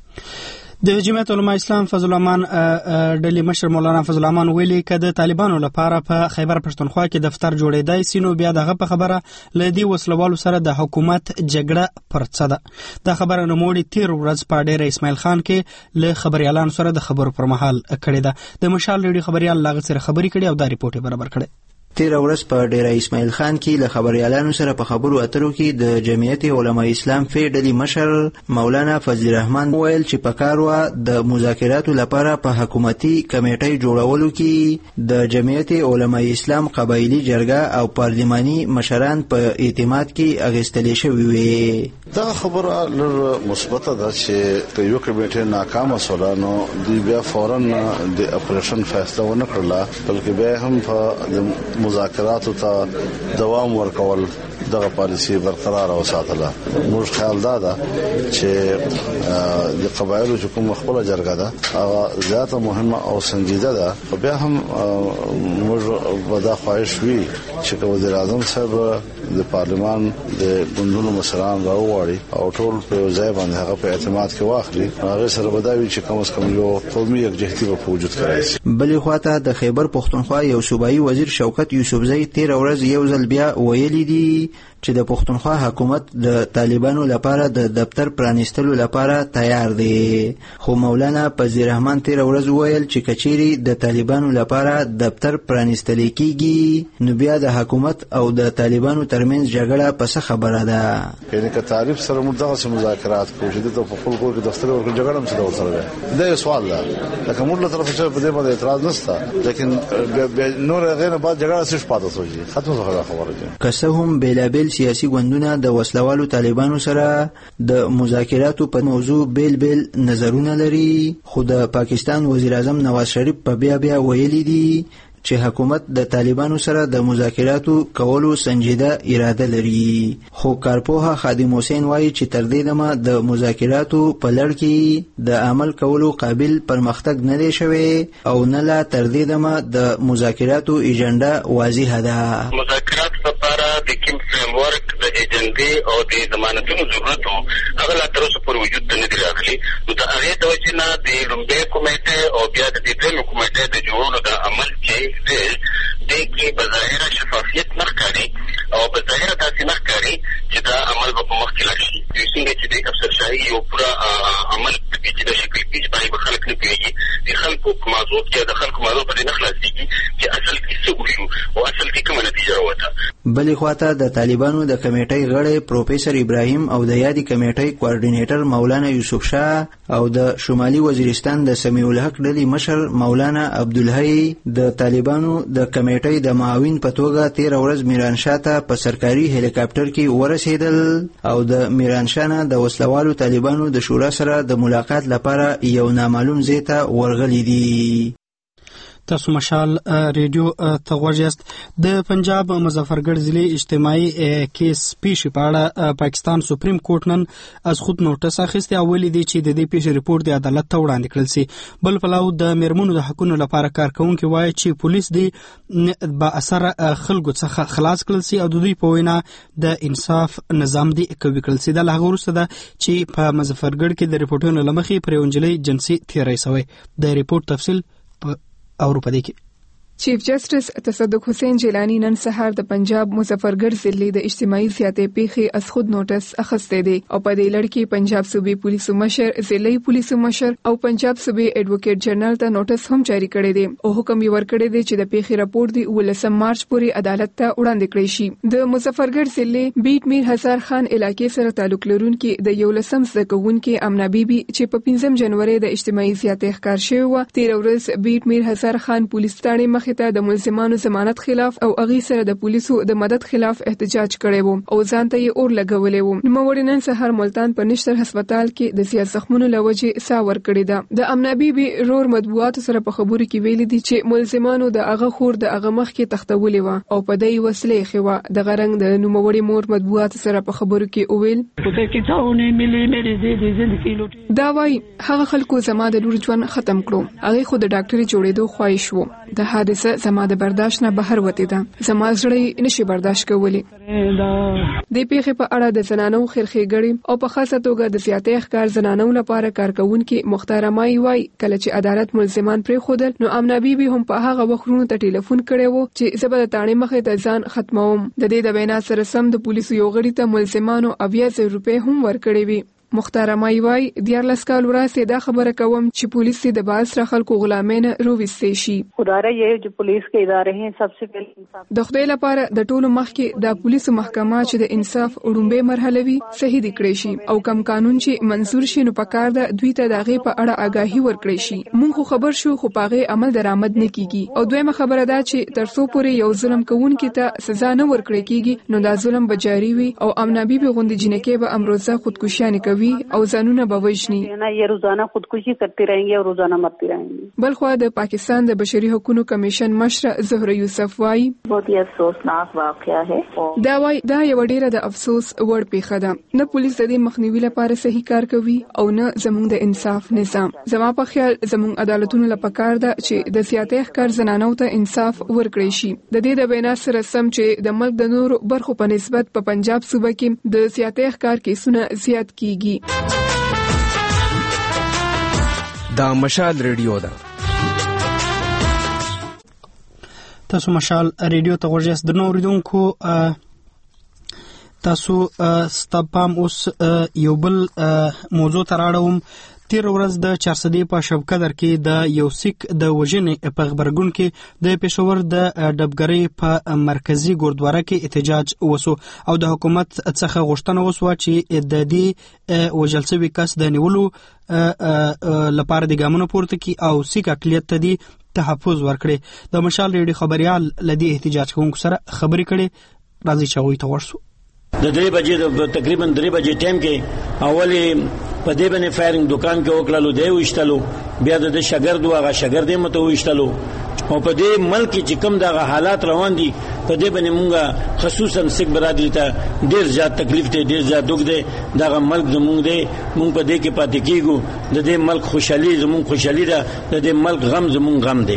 د جمعیت علماء اسلام فضل الرحمن ډلې مشر مولانا فضل الرحمن ویلي چې د طالبانو لپاره په خیبر پښتونخوا کې دفتر جوړېدای سي نو بیا دغه په خبره لدی وسلوالو سره د حکومت جګړه پرڅه ده. دا خبره نوموړي تیر ورځ په ډېر اسماعیل خان کې له خبريالانو سره د خبرو پر مهال کړې ده. د مشال ریډیو خبريال لاغ سره خبري کړي او دا ریپورت برابر کړي. تیر ورځ په ډیره اسماعیل خان کې له خبريالانو سره په خبرو اترو کې د جمعیت علماء اسلام فی ډلې مشر مولانا فضل الرحمن ویل چې په کار و د مذاکراتو لپاره په حکومتي کمیټې جوړولو کې د جمعیت علماء اسلام قبایلی جرګه او پارلماني مشران په اعتماد کې اغستل شوی وي. دا خبره لر مثبت ده چې یو کمیټه ناکام وسولانو دی بیا فورا د اپریشن فیصله ونه کړله بلکې به هم په مذاکراتو ته دوام ورکول دغه پالیسی برقرار او ساتله. موږ خیال ده چې د قبایلو چې کوم خپل جرګه ده هغه زیاته مهمه او سنجیده ده. بیا هم موږ ودا خواهش وی چې وزیر اعظم صاحب د پارلمان د ګوندونو مشران راوړي او ټول په ځای باندې هغه په اعتماد کې واخلي. هغه سره بداوي چې کوم څه کوم یو قومي یکجهتي په وجود کړی. بلې خواته د خیبر پښتونخوا یو صوبایي وزیر شوکت یوسفزئی تیر ورځ یو ځل بیا ویلي دي چې د پښتونخوا حکومت د طالبانو لپاره د دفتر پرانیستلو لپاره تیار دی. خو مولانا فضل الرحمن تیر ورځ ویل چې کچيري د طالبانو لپاره دفتر پرانیستل کیږي نو بیا د حکومت او د طالبانو ترمنځ جګړه پس خبره ده. یعنی که تعریف سره مدغه مذاکرات کوي د په خپل کور کې دفتر ورکړي جګړه هم څه ورسره ده. دا سوال ده لکه موږ له طرف څخه په دې باندې اعتراض نشته لیکن نور غیر بعد جګړه څه پاتې شوی ختمه خبره ده. که هم بیلابل سیاسي ګوندونه د وسلوالو طالبانو سره د مذاکراتو په موضوع بیل نظرونه لري خو د پاکستان وزیر اعظم نواز شریف په بیا ویلي دي چې حکومت د طالبانو سره د مذاکراتو کولو سنجیده اراده لري. خو کارپوها خادم حسین وایي چې تر دې دمه د مذاکراتو په لړ کې د عمل کولو قابل پرمختګ نه دی شوی او نه لا تر دې دمه د مذاکراتو ایجنډا واضحه ده. مذاکرات لپاره د کوم فریم ورک د ایجنډې او د ضمانتونو ضرورت هغه لا تر اوسه پورې وجود ته نه دی راغلی. نو د هغې د وجې نه د لومړۍ کمیټې او بیا د درېیمې کمیټې د جوړولو د عمل چې دې کې بظاهره شفافیت نه ښکاري او بظاهره داسې نه ښکاري چې دا عمل به په مخ کې لاړ شي. څنګه چې د افسرشاهي یو پوره عمل په پیچیده شکل کې چې باندې به خلک نه پوهېږي د خلکو مازوت کې د خلکو مازوت په دې نه خلاصيږي چې اصل کې څه وشو او اصل کې کومه نتیجه راوته. بلې خواته د طالبانو د کمیټې غړی پروفیسور ابراهیم او د یادې کمیټې کوارډینیټر مولانا یوسف شاه او د شمالي وزیرستان د سمیع الحق ډلې مشر مولانا عبدالحی د طالبانو د کمیټې د معاون په توګه 13 ورځ میرانشاه ته په سرکاري هلیکاپټر کې ورسېدل او د میرانشاه نه د وسلوالو طالبانو د شورا سره د ملاقات لپاره یو نامعلوم ځای ته ورغلي دي. تاسو مشال ریډیو ته غوږ یاست. د پنجاب مظفرګړ ضلع اجتماعي کیس پیښې په اړه پاکستان سپریم کورټ نن از خود نوټس اخیستی او ویلي دی چې د دې پیښې ریپورت د عدالت ته وړاندې کړل شي. بل پلاو د میرمنو د حقوقو لپاره کارکونکي وایي چې پولیس دی با اثر خلکو څخه خلاص کړل شي او د دوی په وینا د انصاف نظام دی قوي کړل شي. د هغه وروسته ده چې په مظفرګړ کې د ریپورتونو لمخې پر انجلۍ جنسي تیری شوی. د ریپورت تفصیل اروپا کې چیف جسټس تصدق حسین جیلانی نن سهار د پنجاب مظفرګړ ضلع د اجتماعي زیاتې پیښې از خود نوټس اخیسته دي او په دې لړ کې پنجاب صوبې پولیسو مشر، ضلعي پولیسو مشر او پنجاب صوبې ایڈوکیټ جنرال ته نوټس هم جاری کړی دی او حکم یې ورکړی دی چې د پیښې راپور دی 19 مارچ پورې عدالت ته وړاندې کړی شي. د مظفرګړ ضلع بیت میر هزار خان علاقې سره تعلق لرونکي د 11 زده کوونکي امنا بیبي چې په 5 جنوري د اجتماعي زیاتې ښکار شوی و 13 ورځ بیت میر هزار خان پولیس ثانه مخې ته د ملزمانو ضمانت خلاف او اغي سره د پولیسو د مدد خلاف احتجاج کړی وو او ځان ته یې اور لګولې وو. نوموړي نن سهار ملتان په نشتر هسپتال کې د زیات زخمونو لوجې ساور کړی ده. د امنا بیبي رور مطبوعات سره په خبرو کې ویلي دي چې ملزمانو د اغه خور د اغه مخ کې تختولې و او په دې وسلې خو د غرنګ د نوموړي مور مطبوعات سره په خبرو کې اویل دا وای هغه خلکو زما د لور ژوند ختم کړو. هغه خو د ډاکټري جوړېدو خواهش وو. د حادثه زما د برداشت نه بهر وته ده. زما زړه نشي برداشت کولی. د پیښې په اړه د زنانو خیرخېګړي او په خاصه توګه د زیاتې ښکار زنانو لپاره کارکونکو محترمای وای کله چې عدالت ملزمان پرې خودل نو امنا بیبي هم په هغه وختونو ته ټلیفون کړي وو چې زبر تاڼې مخې ته ځان ختموم. د دې د وینا سره سم د پولیسو یو غړي ته ملزمانو 80,000 روپۍ هم ورکړي وي. محترمای وای 14 کال وړاندې دا خبره کوم چې پولیس د باز را خلکو غلامین رويستې شي. خدای یې چې پولیس کې ادارې هي سبسه پهل انصاف د خدای لپاره د ټولو مخکې د پولیسو محکمه چې د انصاف وړومبه مرحله وي صحیح د کړی شي او کم قانون چې منزور شي نو پکار ده دوی ته دغه په اړه آگاهي ورکړي شي. مونږ خبر شو خو پاغه عمل درآمد نه کیږي او دویمه خبره ده چې ترڅو پورې یو ظلم کوونکی ته سزا نه ورکړي کیږي نو دا ظلم به جاری وي او امنا بیبي غوندي جنکه به امروزه خودکشي کوي او ځانونه به وژني. یہ روزانہ خودکشی کرتی رہیں گے اور روزانہ مرتی رہیں گے. بلخوا د پاکستان د بشري حقوقو کمیشن مشر زهره یوسف وای بہت ہی افسوسناک واقعہ ہے. دا وای دا یو ډیره د افسوس وړ پیښه ده. نه پولیس د دې مخنیوي لپاره صحیح کار کوي او نه زموږ د انصاف نظام. زما په خیال زموږ عدالتونو لپاره کار ده چې د زیاتې ښکار زنانو ته انصاف ورکړي شي. د دې د وینا سره سم چې د ملک د نورو برخو په نسبت په پنجاب صوبه کې د زیاتې ښکار کیسونه زیات کیږي. دا مشال ریډیو ده. تاسو مشال ریډیو ته غوږ یاست. د نو ریډونکو تاسو ستپام اوس یو بل موضوع تراړوم. 13 ورځ د چارسدې په شبکدر کې د یو سیک د وژنې په خبرګون کې د پېښور د ډبګرۍ په مرکزی ګوردواره کې احتجاج وسو او د حکومت څخه غوښتنه وسو چې د دې وژل شوي کس د نیولو لپاره د ګامونو پورته کی او سیک اقلیت ته دی تحفظ ورکړي. د مشال ریډیو خبريال لدی احتجاج کوونکو سره خبرې کړي. راځي چې وي تورسو د 3 بجې تقریبا 3 بجې ټایم کې اولي په دې باندې فایرینګ دکان کې وکړلو دی وشتلو بیا د شاګرد واغه شاګرد مته وشتلو او په دې ملک چې کوم دغه حالات روان دي په دې باندې مونږه خصوصا سیک برادری ته ډیر زیات تکلیف دی ډیر زیات دوک دی دغه ملک زمونږ دی مونږ په دې کې پاتې کیږو د دې ملک خوشحالي زمونږ خوشحالي ده د دې ملک غم زمونږ غم دی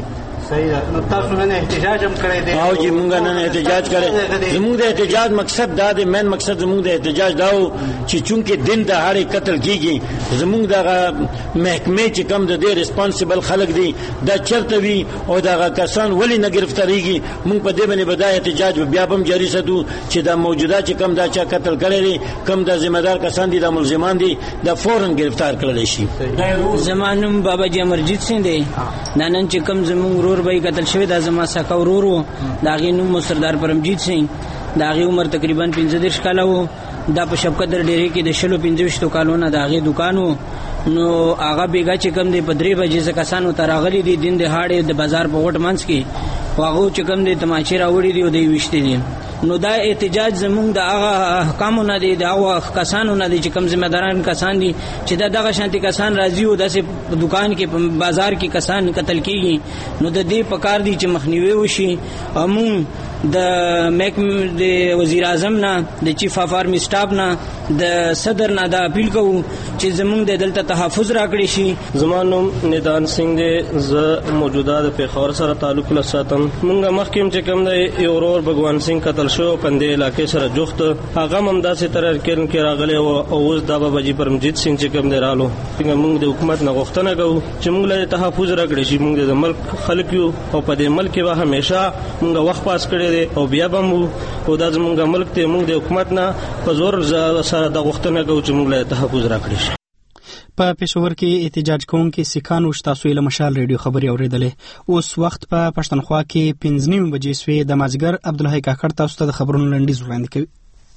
صحیح ده. نو تاسو نن احتجاج هم کړی دی؟ او چې موږ نن احتجاج کړی. زموږ د احتجاج مقصد دا دی، مین مقصد زموږ د احتجاج دا و چې چونکې دن دهاړې قتل کیږي، زموږ دغه محکمې چې کم د دې ریسپانسیبل خلک دي دا چرته وي او دغه کسان ولې نه گرفتاریږي. موږ په دې باندې به دا احتجاج بیا هم جاری ساتو چې دا موجوده چې کم دا چا قتل کړی دی، کم دا ذمہ دار کسان دي، دا ملزمان دي، دا فوراً گرفتار کړل شي. زمانم بابا جی امرجیت سنگ دی، دا نن چې کم زموږ ورور به قتل شوی، دا زما سکه ورور و، دا غي نوم سردار پرمجیت سنگ، دا غي عمر تقریبا 15 کاله و، دا په شبکدر ډیری کې د 25 کالونه دا غي دکان و. نو هغه بیګا چې کم دی په 3 بجې ځکه کسانو تراغلي دي دین د هاړې د بازار په وټ منځ کې واغو چې کم دی تماچې راوړي دي او دی وشته دي. نو دا احتجاج زمونږ د هغه احکامو نه دی، د هغه کسانو نه دی چې کم ذمہ داران کسان دي چې دغه شانتي کسان راځي او داسې دکان کې په بازار کې کسان قتل کیږي. نو د دې پکار دي چې مخنیوي وشي. امون د محکمې د وزیر اعظم نه، د چیف اف آرمی سټاف نه، د صدر نه دا اپیل کوو چې زمونږ د دلته تحفظ راکړي شي. زمانوم ندان سنگ دی، ز موجوده د پیښور سره تعلق لساتم. مونږ مخکې چې کوم دی اورور بګوان سنگ قتل شو پندې علاقې سره جوخت، هغه هم داسې تر کې راغلی او اوس دا بابا جی پرمجیت سنگ چې کوم دی رالو. مونږ د حکومت نه غوښتنه کوو چې مونږ له تحفظ راکړي شي. مونږ د ملک خلک یو او په دې ملک کې به همیشه مونږ وخت پاس کړی دی او بیا به مو او دا زمونږ ملک ته مونږ د حکومت نه په زور سره د غوښتنه کوو چې مونږ له تحفظ راکړي شي. په پېښور کې احتجاج کوونکي سکانو تاسو له مشال ریډیو خبري اوریدلې. اوس وخت په پښتونخوا کې 5:30 بجې سوې د مازیګر عبدالحی کاکړ تاسو ته د خبرونو لنډیز وړاندې کوي.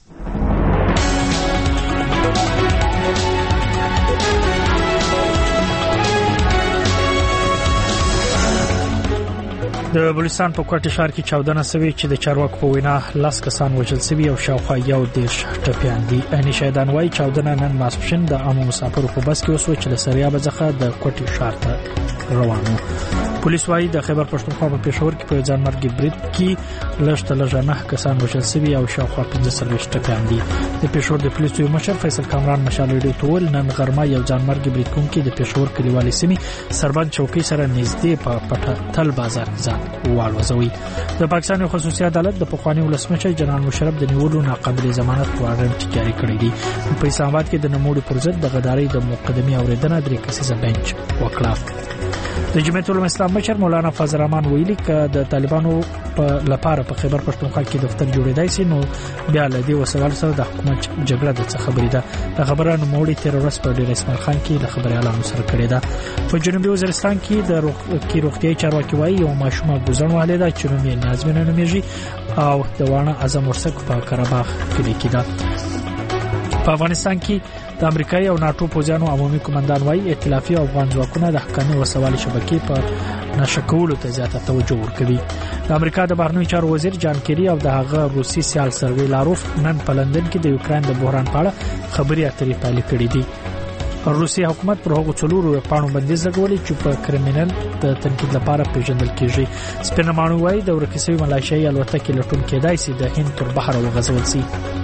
د بلوچستان په کوټه ښار کې چاودنه شوې چې د چارواکو په وینا 10 کسان وژل شوي او شاوخوا 11 ټپيان دي. اهل شهیدان وايي چاودنه نن ماسپښین د عامو مسافرو په بس کې وسو چې د سریاب څخه د کوټه ښار ته روانو. پولیس وايي د خیبر پښتونخوا په پېښور کې په ځانمرګي برید کې لږ 9 کسان وژل شوي او شاوخوا 15 ټپيان دي. د پېښور د پولیسو مشر فیصل کامران مشال ریډیو ټول نن غرمه یو ځانمرګي برید کوونکی د پېښور کلیوالي سیمې سربند چوکۍ سره نږدې په پټه تل بازار کې والوزوي. د پاکستان خصوصي عدالت د پخوانی ولسمشر جنرال مشرف د نیولو ناقابل ضمانت وارنټ جاری کړی دی. په اسلام آباد کې د نموړي پر ضد د غدارۍ د مقدمې اوریدنه 3 کسیزه بنچ وکړه. د جمعیت العلماء اسلام مشر مولانا فضل الرحمن ویلي ک د طالبانو په لپاره په خیبر پښتونخوا کې دفتر جوړیدای شي نو بیا له دې وسوال سره د حکومت جګړه د څه خبرې ده. د خبره نوموړي تیرورست په ډیر اسماعیل خان کې د خبري اعلان سره کړی ده. په جنوبي وزیرستان کې د روغتیايي چارواکي وايي یو ماشومه ګوزن والده ده چې نوم یې نازمینه نومیږي او د وانه اعظم ورسک په قرهباغ کې ده. په افغانستان کې د امریکایي او ناتو پوځیانو عمومي کمانډان وايي ائتلافي افغان ځواکونه د حقاني وسوالي شبکې په نشکولو ته زیاته توجه ورکوي. د امریکا د بهرنیو چارو وزیر جان کیری او د هغه روسي سیال سروي لاروف نن په لندن کې د یوکرين د بحران په اړه خبري اترې پیل کړې دي. روسي حکومت پر هغو څلورو پاڼو بندیز لګولې چې په کرمینل د تنقید لپاره پیژندل کیږي. سپینمانو وايي د ورکسوي ملایشي الوتکې لټون کېدای شي د هند تر بحر وغځول شي.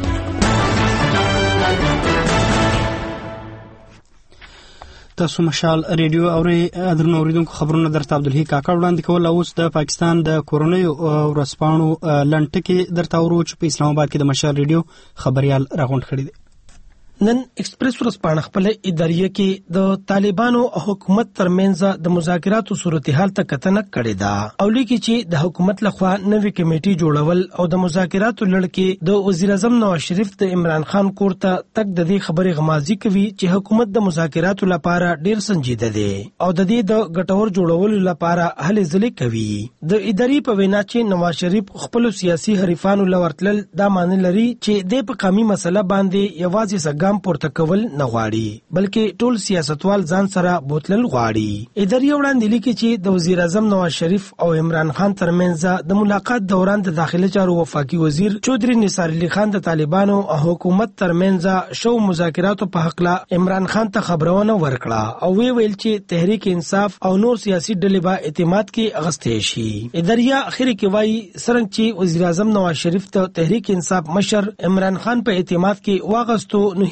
تاسو مشال ریډیو اوري درنو اوریدونکو خبرونه درته عبدالحی کاکړ وړاندې کول. اوس د پاکستان د کورونیو ورسپانو لنټکي درته ورو چې په اسلام آباد کې د مشال ریډیو خبريال راغونډ کړی دی. نن ایکسپریس ورسپانه خپل اداریه کې د طالبانو او حکومت ترمنځ د مذاکراتو صورتحال ته کتنه کړې ده او لیکي چې د حکومت لخوا نوې کمیټي جوړول او د مذاکراتو لړ کې د وزیر اعظم نواز شریف د عمران خان کور ته تک د دې خبرې غمازي کوي چې حکومت د مذاکراتو لپاره ډیر سنجیده دی او د دې د ګټور جوړولو لپاره هلې ځلې کوي. د اداري په وینا چې نواز شریف خپل سیاسي حریفانو لورتل دا معنی لري چې د په قومي مسله باندې یوازې ګام پورته کول نه غواړي بلکې ټول سیاستوال ځان سره بوتلل غواړي. اداري وړاندې لیکي چې د وزیر اعظم نواز شریف او عمران خان ترمنځ د ملاقات دوران د داخلي چارو وفاقي وزیر چودري نثار علي خان د طالبانو او حکومت ترمنځ شو مذاکراتو په حق لا عمران خان ته خبرونه ورکړه او ویل چې تحریک انصاف او نور سیاسي ډلې به اعتماد کې اغستې شي. اداري اخر کې وايي څنګه چې وزیر اعظم نواز شریف ته تحریک انصاف مشر عمران خان په اعتماد کې واغستو نو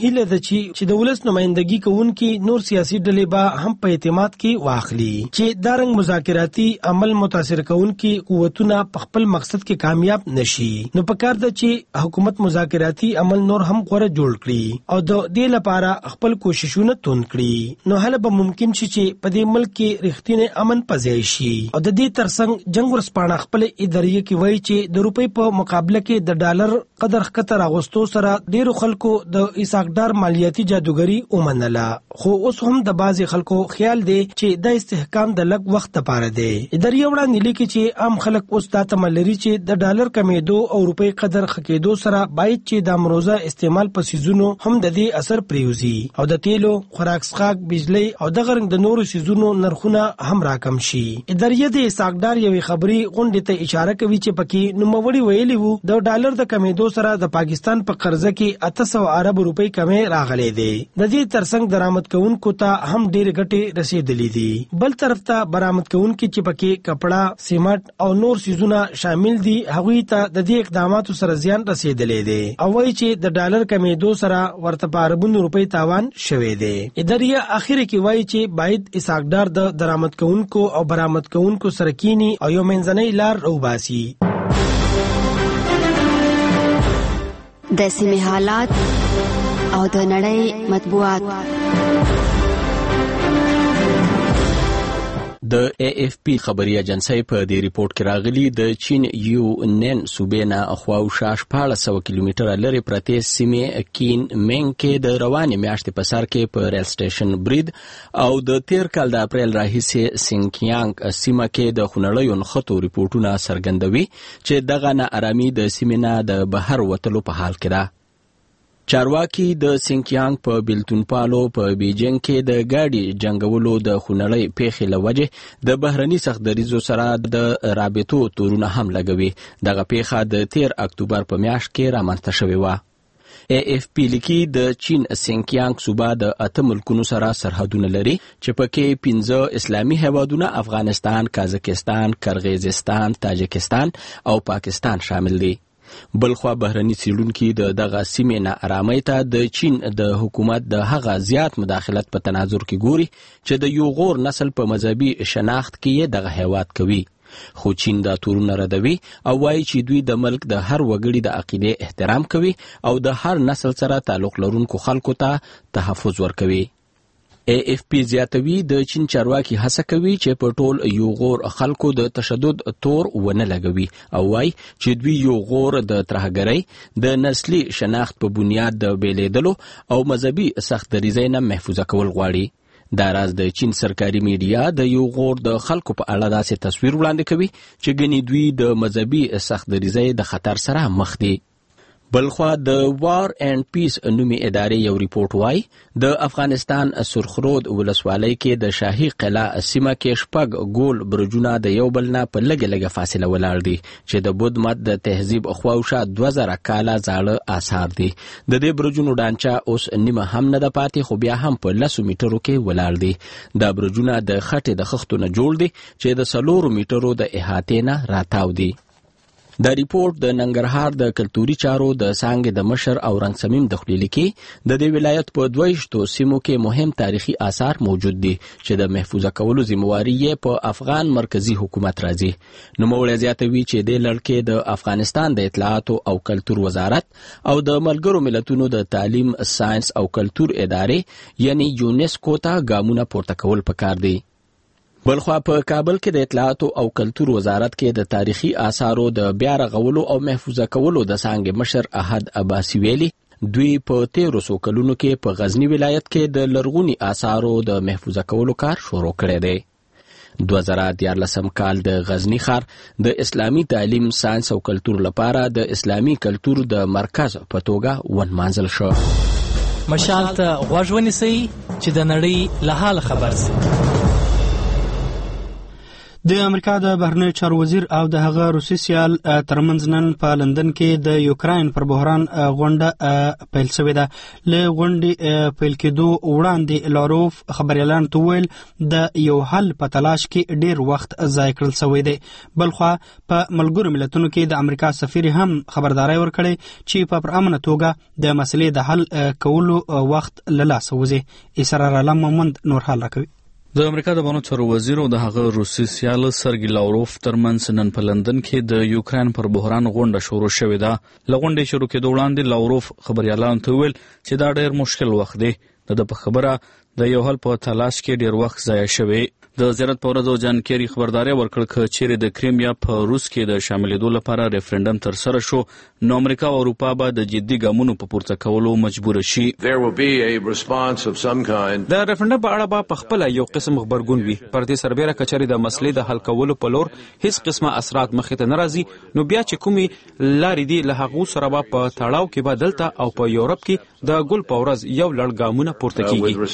هیله ده چې د ولس نمائندګي کوونکي نور سیاسي ډلې به هم په اعتماد کې واخلي چې دا رنګ مذاکراتي عمل متاثر کوونکي قوتونه په خپل مقصد کې کامیاب نشي. نو پکار ده چې حکومت مذاکراتي عمل نور هم غوړه جوړ کړي او د دې لپاره خپل کوششونه توند کړي. نو هله به ممکن شي چې په دې ملک کې رښتینی امن پځای شي. او د دې ترڅنګ جنگ ورسپانه خپل ادارې کې وایي چې د روپۍ په مقابله کې د ډالر قدر ښکته راغوستو سره ډیرو خلکو د اسحاقدار مالیاتي جادوګري ومنله. خو اوس هم د بعضې خلکو خیال دی چې دا استحکام د لږ وخت لپاره دی. ادارې وړاندې لیکي چې عام خلک اوس دا تمه لري چې د ډالر کمیدو او روپۍ قدر ښه کېدو سره باید چې د امروزه استعمال په څیزونو هم د دې اثر پرېوځي او د تیلو، خوراک څښاک، بجلۍ او دغه رنګ د نورو څیزونو نرخونه هم راکم شي. ادارې د اسحاقدار یوې خبري غونډې ته اشاره کوي چې پکې نوموړي ویلي وو د ډالر د کمیدو سره د پاکستان په قرضه کې 800 ارب روپۍ کمی راغلي دي. د دې ترڅنګ درآمد کوونکو ته هم ډېر ګټې رسیدلې دي. بل طرف ته برآمد کوونکي چې پکې کپڑا، سیمنټ او نور سیزونه شامل دي هغوی ته د دې اقداماتو سره زیان رسیدلې دي او وایي چې د ډالر کمیدو سره ورته په اربونو روپۍ تاوان شوی دی. ادارې اخر کې وایي چې باید اسحاقدار د درآمد کوونکو او برآمد کوونکو سره کینی او یو منځنۍ لار روباسي. د سیمې حالات او د نړۍ مطبوعات. د AFP خبري ایجنسی په دې ریپورت کې راغلي د چین یو نن صوبې نه خواوشا 1400 کیلومتره لري پرته سیمې کین منګ کې د روانې میاشتې په سر کې په ریل سټیشن برید او د تیر کال د اپریل راهیسې سینکیانګ سیمه کې د خونړیو نښتو ریپورتونه څرګندوي چې دغه ناارامي د سیمې نه د بهر وتلو په حال کې ده. چارواکي د سینکیانګ په بیلتونپالو په بیجینګ کې د گاډي جنگولو د خونړۍ پیښې له وجې د بهرني سختدریزو سره د رابطو تورونه هم لګوي. دغه پیښه د 13 اکتوبر په میاشت کې رامنځته شوې وه. AFP لیکي د چین سینکیانګ صوبه د 8 ملکونو سره سرحدونه لري چې پکې 15 اسلامي هیوادونه افغانستان، کازاکستان، کرغیزستان، تاجکستان او پاکستان شامل دي. بلخوا بهرني څېړونکي د دغه سیمې ناارامۍ ته د چین د حکومت د هغه زیات مداخلت په تناظر کې ګوري چې د یو غور نسل په مذهبي شناخت کې دغه هیواد کوي. خو چین دا تورونه ردوي او وایي چې دوی د ملک د هر وګړي د عقیدې احترام کوي او د هر نسل سره تعلق لرونکو خلکو ته تحفظ ورکوي. AFP زیاتوي د چین چارواکي هڅه کوي چې په ټول یو غور خلکو د تشدد تور ونه لګوي او وایي چې دوی یو غور د ترهګرۍ د نسلي شناخت په بنیاد د بیلیدلو او مذهبي سختدریزۍ نه محفوظه کول غواړي. دا راز د چین سرکاري میډیا د یو غور د خلکو په اړه داسې تصویر وړاندې کوي چې ګنې دوی د مذهبي سختدریزۍ د خطر سره مخ دي. بلخوا د وار اینڈ پیس نومي ادارې یو ریپورت وایي د افغانستان سرخرود ولسوالۍ کې د شاهي قلعه سیمه کې 6 ګول برجونه د یو بل نه په لږه فاصله ولاړ دي چې د بود مت د تهذیب خواوشا 2000 کاله زاړه آثار دي. د دې برجونو ډانچه اوس نیمه هم نه ده پاتې خو بیا هم په 100 میټرو کې ولاړ دي. دا برجونه د خټې د خښتو نه جوړ دي چې د 4 میټرو د احاطې نه راتاو دي. دا ریپورت د ننګرهار د کلتوري چارو د څانګې د مشر او رنګ سمیم د خلیلي کې د دې ولایت په 22 سیمو کې مهم تاریخي آثار موجود دي چې د محفوظه کولو ذمہواری یې په افغان مرکزی حکومت راځي. نوموړی زیاتوي چې د لړکې د افغانستان د اطلاعات او کلتور وزارت او د ملګرو ملتونو د تعلیم، ساينس او کلتور ادارې یعنی یونیسکو ته ګامونه پورته کول پکار دي. بلخوا په کابل کې د اطلاعات او کلتور وزارت کې د تاریخي آثارو د بیا رغولو او محفوظه کولو د څانګې مشر احد عباسي ویلي دوی په 1300 کلونو کې په غزنی ولایت کې د لرغوني آثارو د محفوظه کولو کار شروع کړی دی. 2014 کال د غزنی ښار د اسلامي تعلیم، ساينس او کلتور لپاره د اسلامي کلتور د مرکز په توګه ونمانځل شو. مشال ته غوږ ونیسئ چې د نړۍ له حال خبر شئ. د امریکا د بهرنیو چارو وزیر او د هغه روسي سیال ترمنځ نن په لندن کې د یوکراین پر بحران غونډه پیل شوې ده. له غونډې پیل کېدو وړاندې لاروف خبريالان ته ویل د یو حل په تلاش کې ډیر وخت ضایع کړل شوی دی. بلخوا په ملګرو ملتونو کې د امریکا سفیر هم خبرداري ورکړي چې په پرامنه توګه د مسلې د حل کولو وخت له لاسه وځي. اسرار علم محمد نور حال راکوي. د امریکا د بهرنیو چارو وزیر او د هغه روسي سیال سرګي لاوروف ترمنځ نن په لندن کې د یوکراین پر بحران غونډه شروع شوې ده. له غونډې شروع کېدو وړاندې لاوروف خبريالانو ته ویل چې دا ډېر مشکل وخت دی. د په خبره د یو حل په تلاش کې ډېر وخت ضایع شوی. د زیارت په ورځ جان کیری خبرداري ورکړه چې چیرې د کریمیا په روس کې د شاملېدو لپاره ریفرندم تر سره شو نو امریکا او اروپا به د جدي ګامونو په پورته کولو مجبور شي. د ریفرندم په اړه به په خپل یو قسم خبرګون وي. پر دې سربېره کچري د مسلې د حل کولو په لور هیڅ قسمه اثرات مخې ته نه راځي نو بیا چې کومي لارې دي له هغه سره به په تړاو کې به دلته او په یورپ کې د ګل په ورځ یو لړ ګامونه پورته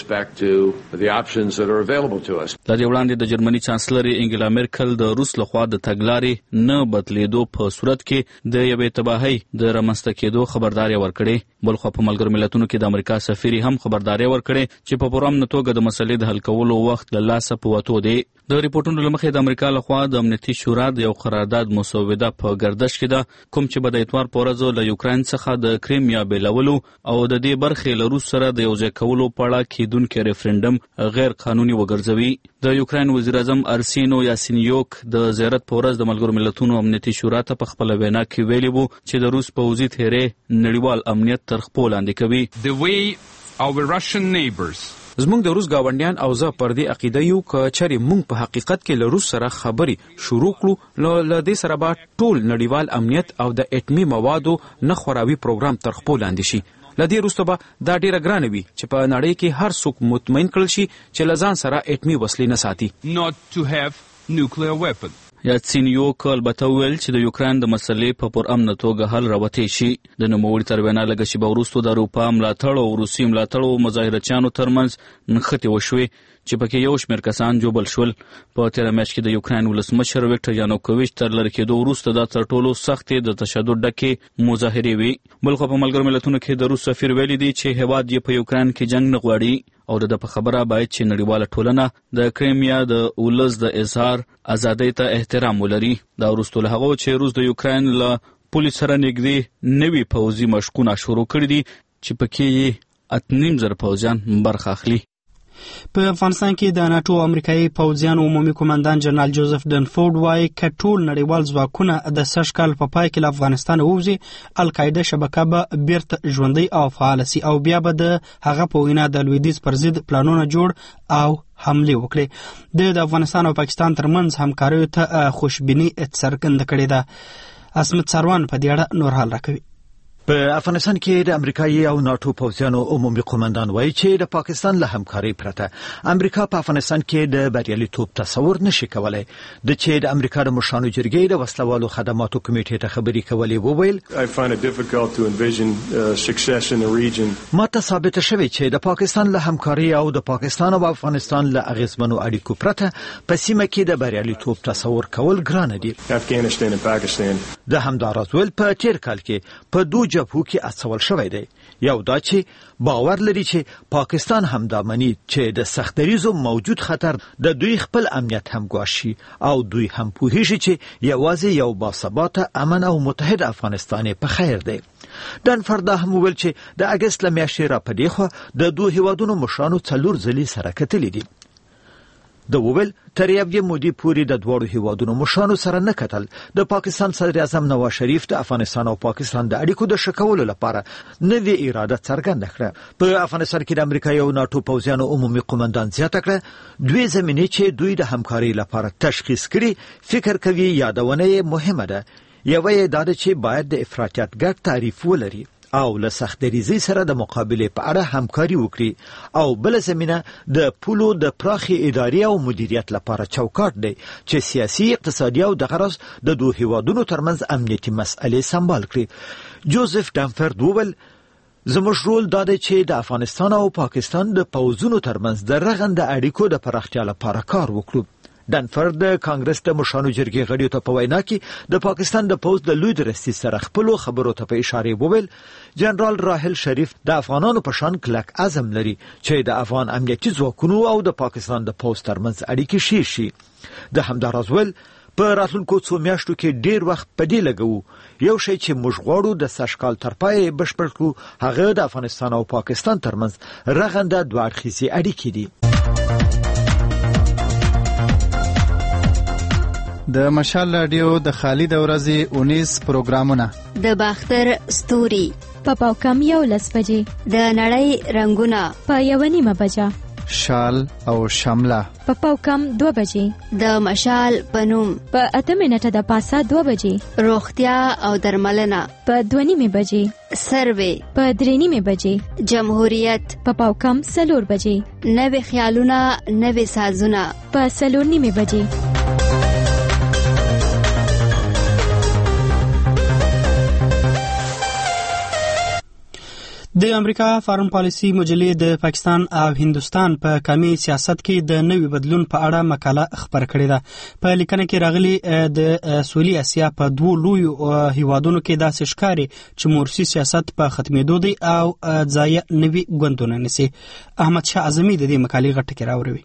کیږي. وړاندې د جرمني چانسلر انګلا مرکل د روس لخوا د تګلارې نه بدلیدو په صورت کې د یوې تباهۍ د رامنځته کېدو خبرداري ورکړې. بلخوا په ملګرو ملتونو کې د امریکا سفیر هم خبرداري ورکړې چې په پرامنه توګه د مسلې د حل کولو وخت له لاسه په وتو دی. د ریپورتونو له مخې د امریکا لخوا د امنیتي شورا د یو قرارداد مسوده په ګردش کې ده کوم چې به د اتوار په ورځ له یوکراین څخه د کریمیا بیلولو او د دې برخې له روس سره د یوځای کولو په اړه کېدونکي ریفرندم غیر قانوني وګرځوي. د یوکراین وزیر اعظم ارسینو یاسینیوک د زیارت په ورځ د ملګرو ملتونو امنیتي شورا ته په خپله وینا کې ویلي وو چې د روس پوځي تیرې نړیوال امنیت تر خپل لاندې کوي. زمونږ د روس گاونډیان او زه پر دې عقیده یو چې چېرې مونږ په حقیقت کې له روس سره خبرې شروع کړو نو له دې سره به ټول نړیوال امنیت او د اټمي موادو نه خوراوي پروګرام تر خپل لاندې شي. له دې وروسته به دا ډیره ګرانه وي چې په نړۍ کې هر څوک مطمئن کړل شي چې له ځان سره اټمي وسلې نه ساتي. یاتسینیوک البته ویل چې د یوکراین د مسلې په پرامنه توګه حل راوتی شي. د نوموړي تر وینا لږ شېبه وروسته د اروپا ملاتړ او روسي ملاتړ او مظاهرچیانو ترمنځ نښتې وشوې چې پکې یو شمېر کسان جوبل شول. په تېره میاشت کې د یوکراین ولسمشر ویکټر یانوکوویچ تر لرې کېدو وروسته دا تر ټولو سختې د تشدد ډکې مظاهرې وي. بلخوا په ملګرو ملتونو کې د روس سفیر ویلي دی چې هېواد یې په یوکراین کې جنګ نه غواړي او د په خبره باید چې نړیواله ټولنه د کریمیا د ولس د اظهار ازادۍ ته احترام ولري. دا وروسته له هغه چې روس د یوکراین له پولیس سره نږدې نوي پوځي مشقونه شروع کړي دي چې پکې یې 8,500 پوځیان برخه اخلي. په افغانستان کې د ناتو امریکایي پوځیانو عمومي قومندان جنرال جوزف ډنفورد وايي چې ټول نړیوال ځواکونه د سږ کال په پای کې له افغانستان ووځي القاعده شبکه به بیرته ژوندۍ او فعال شي او بیا به د هغه په وینا د لویدیځ پر ضد پلانونه جوړ او حمله وکړي. د افغانستان او پاکستان ترمنځ همکاریو ته خوشبیني څرګنده کړې ده. اسمت سروان په دې اړه نور حال راکوي. په افغانستان کې د امریکایي او ناتو پوځیانو عمومي قومندان وایي چې د پاکستان له همکارۍ پرته امریکا په افغانستان کې د بریالیتوب تصور نشي کولای. د چې د امریکا د مشرانو جرګې د وسلوالو خدماتو کمیټې ته خبرې کولې وویل ماته ثابته شوې چې د پاکستان له همکارۍ او د پاکستان او افغانستان له اغیزمنو اړیکو پرته په سیمه کې د بریالیتوب تصور کول ګرانه دي. د همداراز ویل په تیر کال کې په دوه جبهو کې اڅول شوی دی. یو دا چې باور لري چې پاکستان هم دا مني چې د سختریزو موجود خطر د دوی خپل امنیت هم ګواښي او دوی هم پوهیږي چې یوازې یو باثباته امن او متحد افغانستان په خیر دی. ډنفورد هم ویل چې د اګست له میاشتې را پدې خو د دوه هیوادونو مشرانو 4 ځلې سره کتلي دي. د وویل تر یوې مودې پورې د دوړو هیوادونو مشرانو سره نه کتل. د پاکستان صدر اعظم نواز شریف د افغانستان او پاکستان د اړیکو د شکولو لپاره نوې اراده څرګنده کړه. په افغانستان کې د امریکایي او ناتو پوځیانو عمومي قومندان زیاته کړه دوی زمینې چې دوی د همکارۍ لپاره تشخیص کړي فکر کوي یادونه مهمه ده. یوه یې دا ده چې باید د افراطیت ګډ تعریف ولري او له سختریزي سره د مقابله په اړه همکاري وکړي او بل زمينه د پولو د پراخي اداري او مدیریت لپاره چوکاټ دی چې سیاسي اقتصادي او د غرض د دوه هیوادونو ترمنځ امنیتي مسئلې سمبال کړي. جوزف ډنفورد وویل زموږ رول دا دی چې د افغانستان او پاکستان د پوځونو ترمنځ د رغنده اړیکو د پراختیا لپاره کار وکړو. دنفر د کانګرس د مشرانو جرګې غړیو ته په وینا کې د پاکستان د پوز د لوی درستي سره خپل خبرو ته په اشاره وویل جنرال راحل شریف د افغانانو په شان کلک عزم لري چې د افغان امنیتي ځواکونو او د پاکستان د پوز ترمنځ اړیکې شي د همداراز ول په راتلونکو څو میاشتو کې ډیر وخت په دې لګو یو شی چې موږ غواړو د سږکال تر پای بشپړ کړو هغه د افغانستان او پاکستان ترمنځ رغنده دوه اړخیزې اړیکې دي. د مشال رادیو د خالد ورځې 19 پروګرامونه د باختر ستوري په پاوکم 11 بجې د نړۍ رنگونه په 1:30 بجه شال او شمله په پاوکم 2 بجې د مشال پنوم په 8 منټه د پاسه 2 بجې روغتیا او درملنه په 2:30 بجې سروې په 3:30 بجې جمهوریت په پاوکم 4 بجې نوې خیالونه نوې سازونه په 4:30 بجې د امریکا فارن پالیسي مجلې د پاکستان او هندستان په قومي سیاست کې د نوي بدلون په اړه مقاله خبر کړې ده. په لیکنه کې راغلي د سویلي اسیا په دوه لوی هیوادونو کې داسې ښکاري چې مورسي سیاست په ختمېدو دی او ځای نوي ګوندونه نسی. احمد شاه اعظمي د دې مقالې غټه کې راوړي.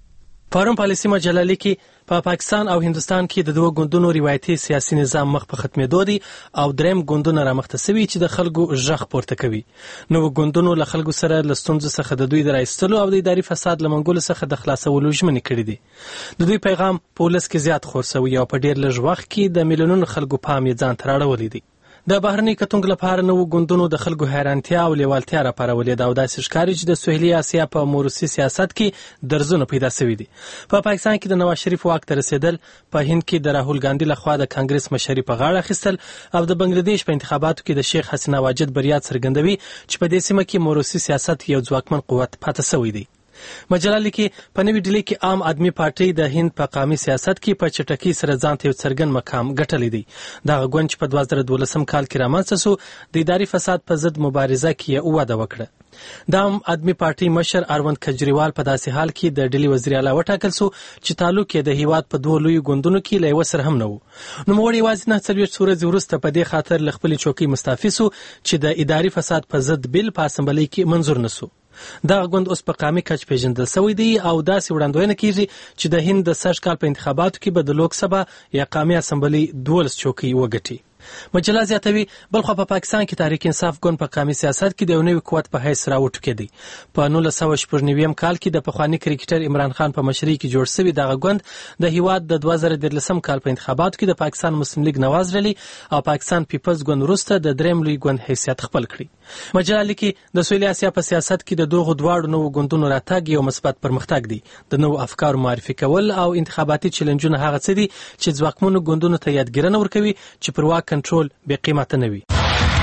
فارن پالیسي مجله لیکي په پاکستان او هندستان کې د دوه ګوندونو روایتي سیاسي نظام مخ په ختمېدو دی او دریم ګوندونه رامخته شوي چې د خلکو ژغ پورته کوي. نو ګوندونو له خلکو سره له ستونزو څخه د دوی د راایستلو او د اداري فساد له منګولو څخه د خلاصولو ژمنې کړې دي. د دوی پیغام په ولس کې زیات خور شوی او په ډېر لږ وخت کې د میلیونونو خلکو پام یې ځان ته راړولی دی. د بهرني کتونګ لپاره نو ګوندونو د خلکو حیرانتیا او لیوالتیا راپارولې ده او داسې ښکاري چې د سویلي اسیا په مورسي سیاست کې درزونه پیدا شوي دي. په پاکستان کې د نواز شریف واک ته رسیدل، په هند کې د راهول ګاندي لخوا د کانګرس مشري په غاړه اخیستل او د بنگلاديش په انتخاباتو کې د شیخ حسینه واجد بریا څرګندوي چې په دې سیمه کې مورسي سیاست یو ځواکمن قوت پاتې شوی دی. مجله لیکي په نوې ډیلي کې عام آدمي پارټي د هند په قومي سیاست کې په چټکۍ سره ځان ته یو څرګند مقام ګټلی دی. دغه ګوند چې په 2012 کال کې رامنځته شو د اداري فساد په ضد مبارزه کې وده وکړه. د عام آدمي پارټي مشر اروند کجریوال په داسې حال کې د ډیلي وزیر اعلی وټاکل شو چې تعلق یې د هیواد په دوه لوی ګوندونو کې له یو سره هم نه و. نوموړی یوازې 49 ورځې وروسته په دې خاطر له خپلې چوکۍ مستعفي شو چې د اداري فساد په ضد بل په اسمبلی کې منظور نه شو. دغه ګوند اوس په قومي کچ پیژندل شوی دی او داسې وړاندوینه کیږي چې د هند د سږ کال په انتخاباتو کې به د لوک سبا یا قومي اسمبلی 12 چوکۍ وګټي. مجله زیاتوي بلخو په پاکستان کې تحریک انصاف ګوند په قومي سیاست کې د یو نوي قوت په حیث راوټوکېدی. په 1999 کال کې د پخوانی کرکټر عمران خان په مشرۍ کې جوړ شوی دغه ګوند د هیواد د 2013 کال په انتخاباتو کې د پاکستان مسلم لیگ نواز رلی او پاکستان پیپلز ګوند وروسته د دریم لوی ګوند حیثیت خپل کړی. مجله لیکي د سویلي اسیا په سیاست کې د دوه دواړو نوو ګوندونو راتګ یو مثبت پرمختګ دی. د نوو افکارو معرفي کول او انتخاباتي چیلنجونه هغه څه دي چې ځواکمنو ګوندونو ته یادګیرنه ورکوي چې پر واک کنټرول بې قیمته نه وي.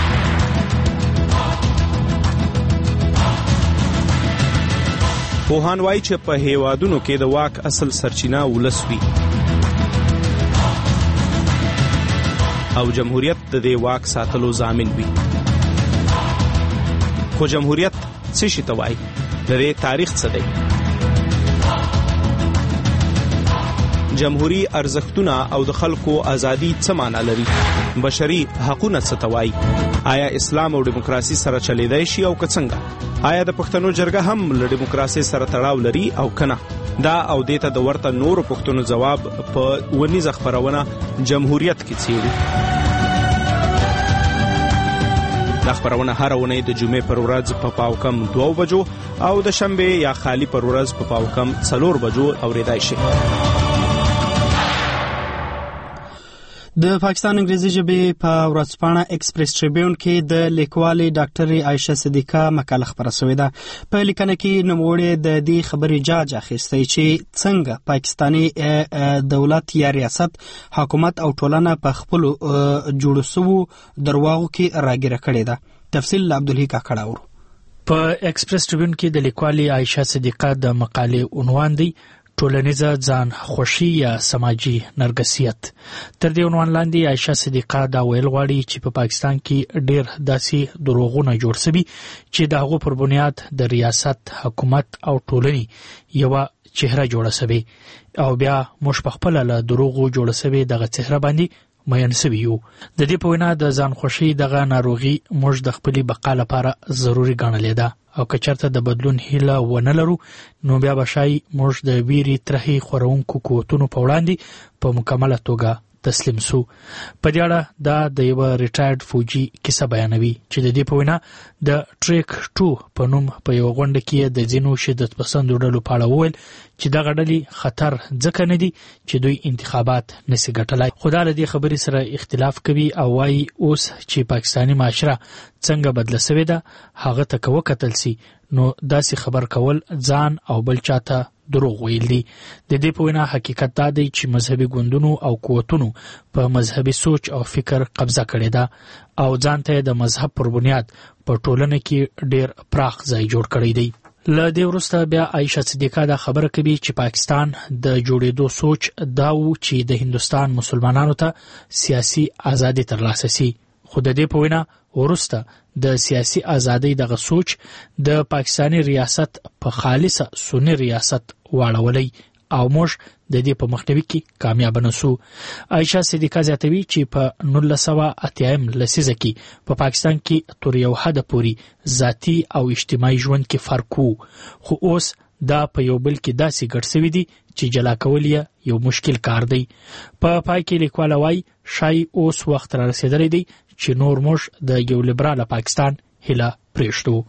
پوهان وایي چې په هیوادونو کې د واک اصل سرچینه ولس وي او جمهوریت د دې واک ساتلو ضامن وي. خو جمهوریت څه شي ته وایي؟ د دې تاریخ څه دی؟ جمهوری ارزښتونه او د خلکو ازادي څه معنا لري؟ بشري حقوقونه څه ته وایي؟ آیا اسلام او دیموکراسي سره چلیدای شي او که څنګه؟ آیا د پښتنو جرګه هم له دیموکراسي سره تړاو لري او کنه؟ دا او دیته د ورته نورو پښتنو جواب په ونیزه خبرونه جمهوریت کې څیړي. دا خبرونه هر ونې د جمعې پر ورځ په پاوکم 2 بجو او د شنبه یا خالی پر ورځ په پاوکم 4 بجو اوریدای شي. د پاکستان انګریزي ژبې په ورځپاڼه ایکسپریس ټریبیون کې د لیکوالې ډاکټر عایشه صدیقه مقاله خبره شوې ده. په لیکنه کې نوموړې د دې خبرې جاج اخیستی چې څنګه پاکستاني دولت یا ریاست حکومت او ټولنه په خپلو جوړو شوو درواغو کې راګیره کړې ده. تفصیل عبدالحی کاکړه اورو. په ایکسپریس ټریبیون کې د لیکوالې عایشه صدیقه د مقالې عنوان دی ټولنیزه ځان خوشي یا سماجی نرګسیت. تر دې عنوان لاندې عایشه صدیقه دا ویل غواړي چې په پاکستان کې ډېر داسې دروغونه جوړ شوي چې د هغو پر بنیاد د ریاست، حکومت او ټولنې یوه چهره جوړه سوي او بیا موږ په خپل له دروغو جوړه سوي دغه چهره باندې مین سوي یو. د دې په وینا د ځان خوشي دغه ناروغي موږ د خپل بقا لپاره ضروری ګڼلې ده او که چېرته د بدلون هیله ونه لرو نو بیا به شای موږ د ویري ترهي خورونکو قوتونو په وړاندې په مکمله توګه تسلیم سو. په دې اړه دا د یو ریټایرډ فوجي کیسه بیانوي چې د دې په وینا د ټریک 2 په نوم په یو غونډه کې د ځینو شدت پسندو ډلو په اړه وویل چې دغه ډلې خطر ځکه نه دي چې دوی انتخابات نسي ګټلای. خو دا له دې خبرې سره اختلاف کوي او وايي اوس چې پاکستاني معاشره څنګه بدله سوې ده هغه ته که وکتل سي نو داسې خبر کول ځان او بل چاته دروغ ویل دي. د دې په وینا حقیقت دا دی چې مذهبي ګوندونو او قوتونو په مذهبي سوچ او فکر قبضه کړې ده او ځان ته د مذهب پر بنیاد په ټولنه کې ډیر پراخ ځای جوړ کړی دی. له دې وروسته بیا عایشه صدیقه دا خبره کوي چې پاکستان د جوړېدو سوچ دا و چې د هندوستان مسلمانانو ته سیاسي ازادي ترلاسه سي. خو د دې په وینا وروسته د سیاسي ازادۍ دغه سوچ د پاکستاني ریاست په خالصه سنی ریاست واړولای او موږ د دې په مخنیوي کې کامیاب نشو. عایشه صدیقه زیاتوي چې په 1980 لسیزه کې په پاکستان کې تر یو حد پورې ذاتی او اجتماعي ژوند کې فرق وو خو اوس دا په یو بل کې داسې ګډ شوی دی چې جلا کول یو مشکل کار دی. په پای کې لیکوال وايي شای اوس وخت را رسیدلی دی چې نور موږ د یو لیبرال پاکستان هیله پرېږدو.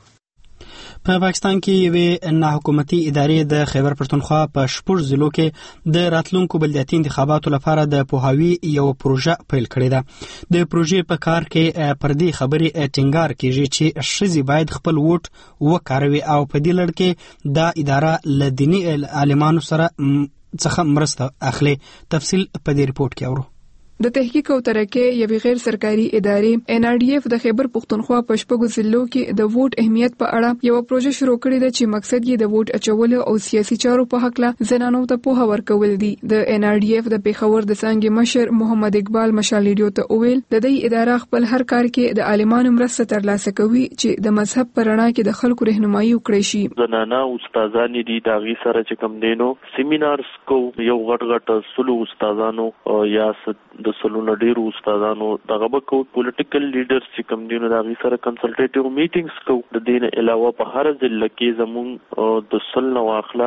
په پاکستان کې یوې نه حکومتي ادارې د خیبر پښتونخوا په 6 ضلعو کې د راتلونکو بلدیاتي انتخاباتو لپاره د پوهاوي یو پروژه پیل کړې ده. د پروژې په کار کې پر دې خبرې ټینګار کیږي چې ښځې باید خپل ووټ وکاروي او په دې لړ کې دا اداره له دیني عالمانو سره څخه مرسته اخلي. تفصیل په دې ریپورت کې اورو. د تحقیق او ترقې یوې غیر سرکاري ادارې NRDF د خیبر پښتونخوا په 6 ضلعو کې د ووټ اهمیت په اړه یو پروژه شروع کړې ده چې مقصد یې د ووټ اچول او سیاسي چارو په حق له زنانو ته پوهه ورکول دي. د NRDF د پیښور د څنګه مشر محمد اقبال مشال ریډیو ته وویل د دې اداره خپل هر کار کې د عالمانو مرسته ترلاسه کوي چې د مذهب پر رڼا کې د خلکو رهنمایي وکړي شي. زنانه استادان دي دا غي سره چې کم دینو سیمینارز کو یو غټ سلو استادانو یا د سلونه ډیرو استادانو دغه کو پولیټیکل لیډرز چې کوم دي نو دا غي سره کنسلټیټیو میټینګز کو. د دین علاوه په هر ضلع کې زمون د سلنه واخلا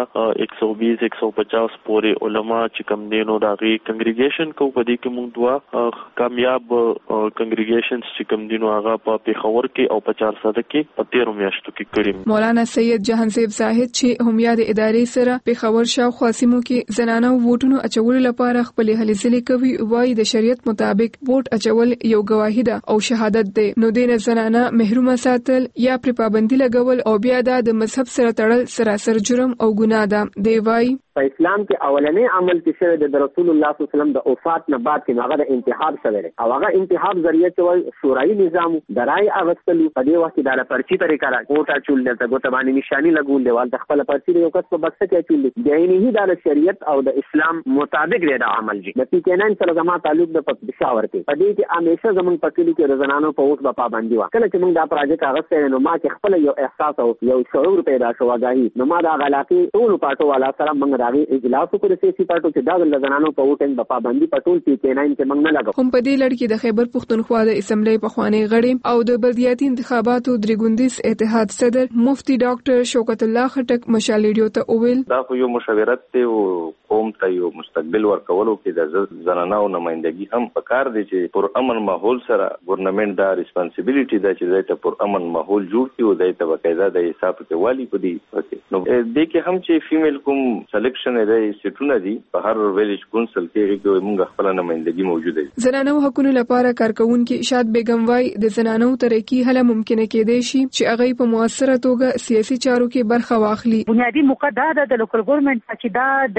120 150 پورې علما چې کوم دي نو دا غي کنګریګیشن کو. په دې کې موږ دوا کامیاب کنګریګیشنز چې کوم دي نو هغه په پیښور کې او په 400 کې په 13 میاشتو کې کړی. مولانا سید جهانزیب زاهد چې هم یاد ادارې سره پیښور شاوخوا سیمو کې زنانو ووټونو اچولو لپاره خپل هلې ځلې کوي وایي د شریعت مطابق ووټ اچول یو گواهی ده او شهادت ده نو دینه زنانه محرومه ساتل یا پر پابندي لګول او بیا د مذهب سره تړل سراسر جرم او ګناه ده. دی وایي په اسلام کې اولنې عمل چې شوی د رسول الله صلی الله علیه وسلم د وفات نه بعد کې هغه د انتخاب شوی او هغه انتخاب ذریعہ چې شورای نظام د رای اغستلو په دې وخت د پرچی طریقه را ووټ اچول نه ته باندې نشانی لګول دی ول خپل پرچی یو کس په بکسه کې اچول دی یعنی هی د شریعت او د اسلام مطابق دی دا عمل جی د کینان سره زما تعلق د پښاور کې په دې کې همیشه زمون پکې کې روزانانو په ووټ په پابندي وا کله چې موږ دا پروژه اغسته نو ما چې خپل یو احساس او یو شعور پیدا شو غاهي نو ما دا غلاقي ټول پټو والا سره موږ راغی اجلاس وکړ سیاسي پارټو چې دا د زنانو په ووټنګ په پابندي پټول کې کیناین کې موږ نه لګو. هم په دې لړ کې د خیبر پښتونخوا د اسمبلی په خوانی غړي او د بلدیاتي انتخاباتو درګوندیز اتحاد صدر مفتی ډاکټر شوکت الله خټک مشال ریډیو ته وویل دا خو یو مشاورت ته او قوم ته یو مستقبل ورکولو کې د زنانو نمائندګي هم پکار دي چې پر امن ماحول سره ګورنمنت دا ریسپانسیبিলিټي ده چې دایته پر امن ماحول جوړ کړي او دایته باقاعده د حساب کې والی پدې نو د کې هم چې فیمیل کوم سلیکشن دی سټونه دي په هر ویلیج کونسل کې موږ خپل نمائندګي موجوده دي. زنانو حقوقو لپاره کارکونکو ارشاد بیگم وايي د زنانو ترقی هله ممکنه کېدای شي چې هغه په موثره توګه سیاسي چارو کې برخه واخلي. بنیادی موقع دا د لوکل ګورنمنت چې دا د کلو په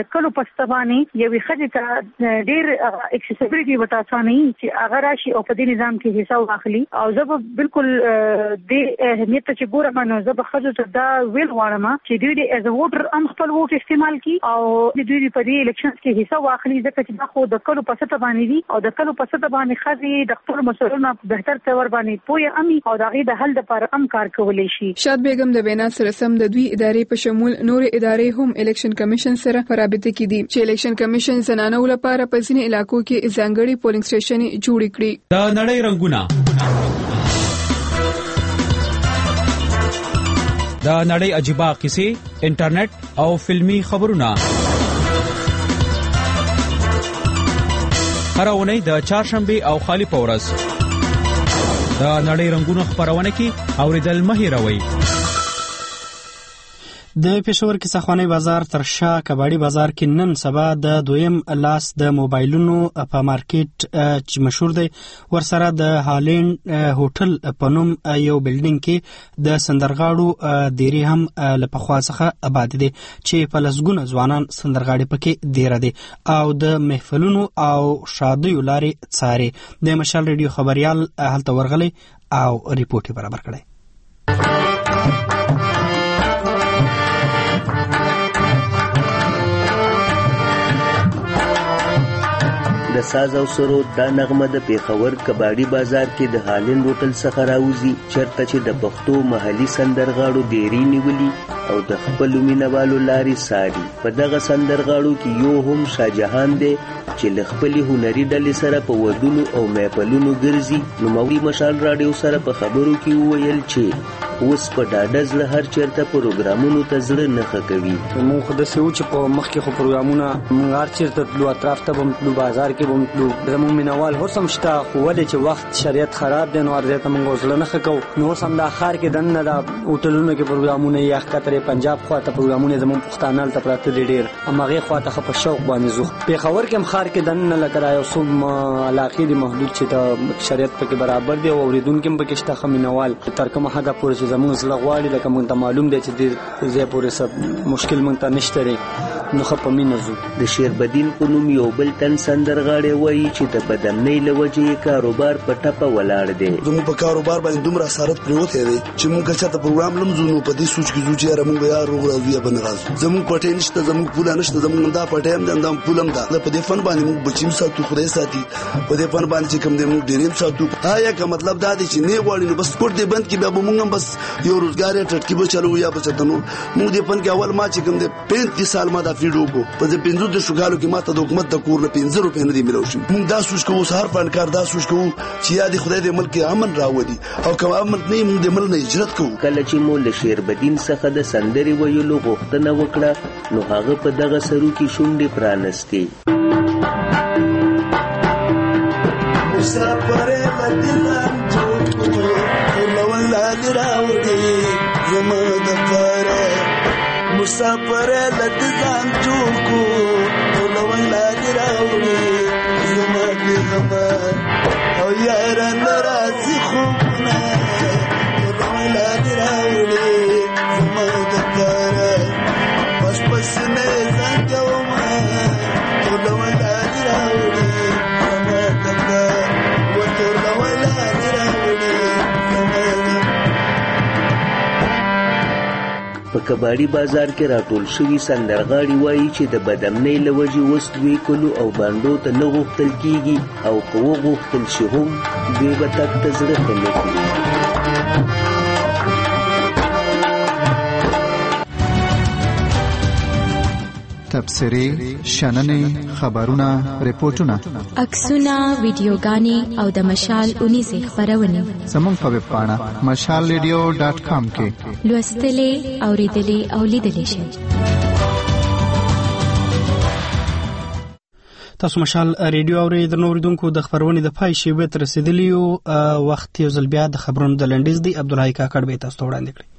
پسته باندې یوې ښځې ته ډېر اکسیسیبিলিټي وته اسانه چې هغه راشي او په دې نظام کې حصہ واخلي او زه به بالکل د اهمیت چې ګورم نو زه به ښځو ته دا ویل غواړم چې دوی د ایز ا ووټر هم خپل ووټ استعمال کړي او دوی په دې الیکشنز کې حصہ واخلي ځکه چې دا خو د کلو په سطح باندې دي او د کلو په سطح باندې ښځې د خپل مسؤلینو په بهتر تور باندې پوهه امي او د هغې د حل لپاره هم کار کولی شي. شاد بیگم د وینا سره سم د دوی ادارې په شمول نور ادارې هم الیکشن کمیشن سره په رابطه کې دي چې الیکشن کمیشن زنانو لپاره په ځینې علاقو کې ځانګړي پولینګ سټیشن جوړ کړي. د نړۍ رنگونه د نړۍ عجیبه قصې انټرنیټ او فلمی خبرونه هر اونۍ د چهارشنبه او خالی په ورځ د نړۍ رنگونه خبرونه کې اوریدل مه هېروئ. د پېښور کې سخوانی بازار تر شا کباړي بازار کې نن سبا د دویم لاس د موبایلونو په مارکیټ چې مشهور دی ورسره د هالند هوټل په نوم یو بلډینګ کې د سندرغاړو دیری هم له پخوا څخه آباد دي چې په لسګونه ځوانان سندرغاړي پکې دیره دي او د محفلونو او شادیو لارې څاري. د مشال ریډیو خبريال هلته ورغلی او ریپورت برابر کړی. د ساز او سرود دا نغمه د پیښور کباړي بازار کې د هالند هوټل څخه راوځي چرته چې د پښتو محلي سندرغاړو دیری نیولي او د خپل مینوالو لاري ساري. په دغه سندرغاړو کې یو هم شاهجهان دی چې له خپل هنري ډلې سره په ودونو او محفلونو ګرځي. نو مولوي مشال راډیو سره په خبرو کې وویل چې اوس په ډاډه زړه هر چیرته پروګرامونو ته زړه نه ښه کوي. موږ خو داسې وو چې په مخکې خو پروګرامونه موږ هر چیرته تلو اطراف ته به هم تلو بازار کې به هم تلو زموږ مینوال اوس هم شته خو ولې چې وخت شریعت خراب دی نو هر ځای ته موږ زړه نه ښه کوو. نو اوس هم دا ښار کې دننه دا هوټلونو کې پروګرامونه یا ښکته پنجاب خواته پروګرامونه زموږ پښتانه هلته پراته دي ډېر همهغې خواته ښه په شوق باندې ځو. پېښور کې هم ښار کې دننه لکه را یو څو علاقې دي محدود چې د شریعت پکې برابر دی او اورېدونکي هم پکې شته ښه مینوال تر کومه حده پورې چې زموږ زړه غواړي لکه مونږ ته معلوم دی چې دې ځای پورې څه مشکل مونږ ته نشته دی نو ښه په مینه ځو. د شیربدین په نوم یو بل تن سندرغاړی وایي چې د بدنۍ له وجې یې کاروبار په ټپه ولاړ دی. زموږ په کاروبار باندې دومره اسارت پرېوتی دی چې مونږ که چېرته پروګرام لم ځو نو په دې سوچ کې ځو چې یاره مونږ به یا روغ راځو یا به نه راځو. زموږ پټۍ نشته زموږ پوله نشته زموږ دا پټۍ هم دی همدا پول هم ده. په دې فن باندې مونږ بچي هم ساتو خدای ساتي په دې فن باندې چې کوم دی مونږ ډېر هم ساتو. آیا که مطلب دا دی چې نه غواړي نو بس سپورټ دې بند کړي بیا به مونږ هم بس یو روزګار یې ټټکي به چلو یا به چېرته نور. مونږ دې فن کې اول ما چې کوم دی 35 سال ما دا فیډ وکړو په 15 کالو کې ماته د حکومت د کور نه 15 روپۍ نه دي ملو شي. موږ دا سوچ کوو هر فنکار دا سوچ کوو چې یا دې خدای دې ملک امن راوړي او کوم امن نه موږ د ملک نه هجرت کوو. کله چې مو له شیربدین څخه د سندرې ویلو غوښتنه وکړه نو هغه په دغه سرو کې شونډې پرانستې. مسافر لدلان جوړ لو لاندې راوړي زما د پاره مسافر لدلان جوړ کو لو لاندې راوړي زما د زما او یار ناراضي خوبونه لو لاندې راوړي زما د پاره پس پس نه ځانګو ما لو لاندې راوړي په کباړي بازار کې راټول شوي سندرغاړي وایي چې د بدامنۍ له وجې اوس دوی کلو او بانډو ته نه غوښتل کېږي او که وغوښتل شي هم دوی به تګ ته زړه ښه نه کړي. تبصرې، شننې، خبرونه، ریپورتونه، عکسونه، ویډیوګانې او د مشال اونیزې خپرونې زموږ په ویب پاڼه mashalradio.com کې لوستلې، اوریدلې او لیدلې شئ. تاسو مشال ریډیو اورئ. د نوریدونکو د خبرونې د پای شیبه تر رسیدلی وخت یو ځل بیا د خبرونو د لنډیز دی. عبدالحی کاکړ به تاسو ته وړاندې کړي.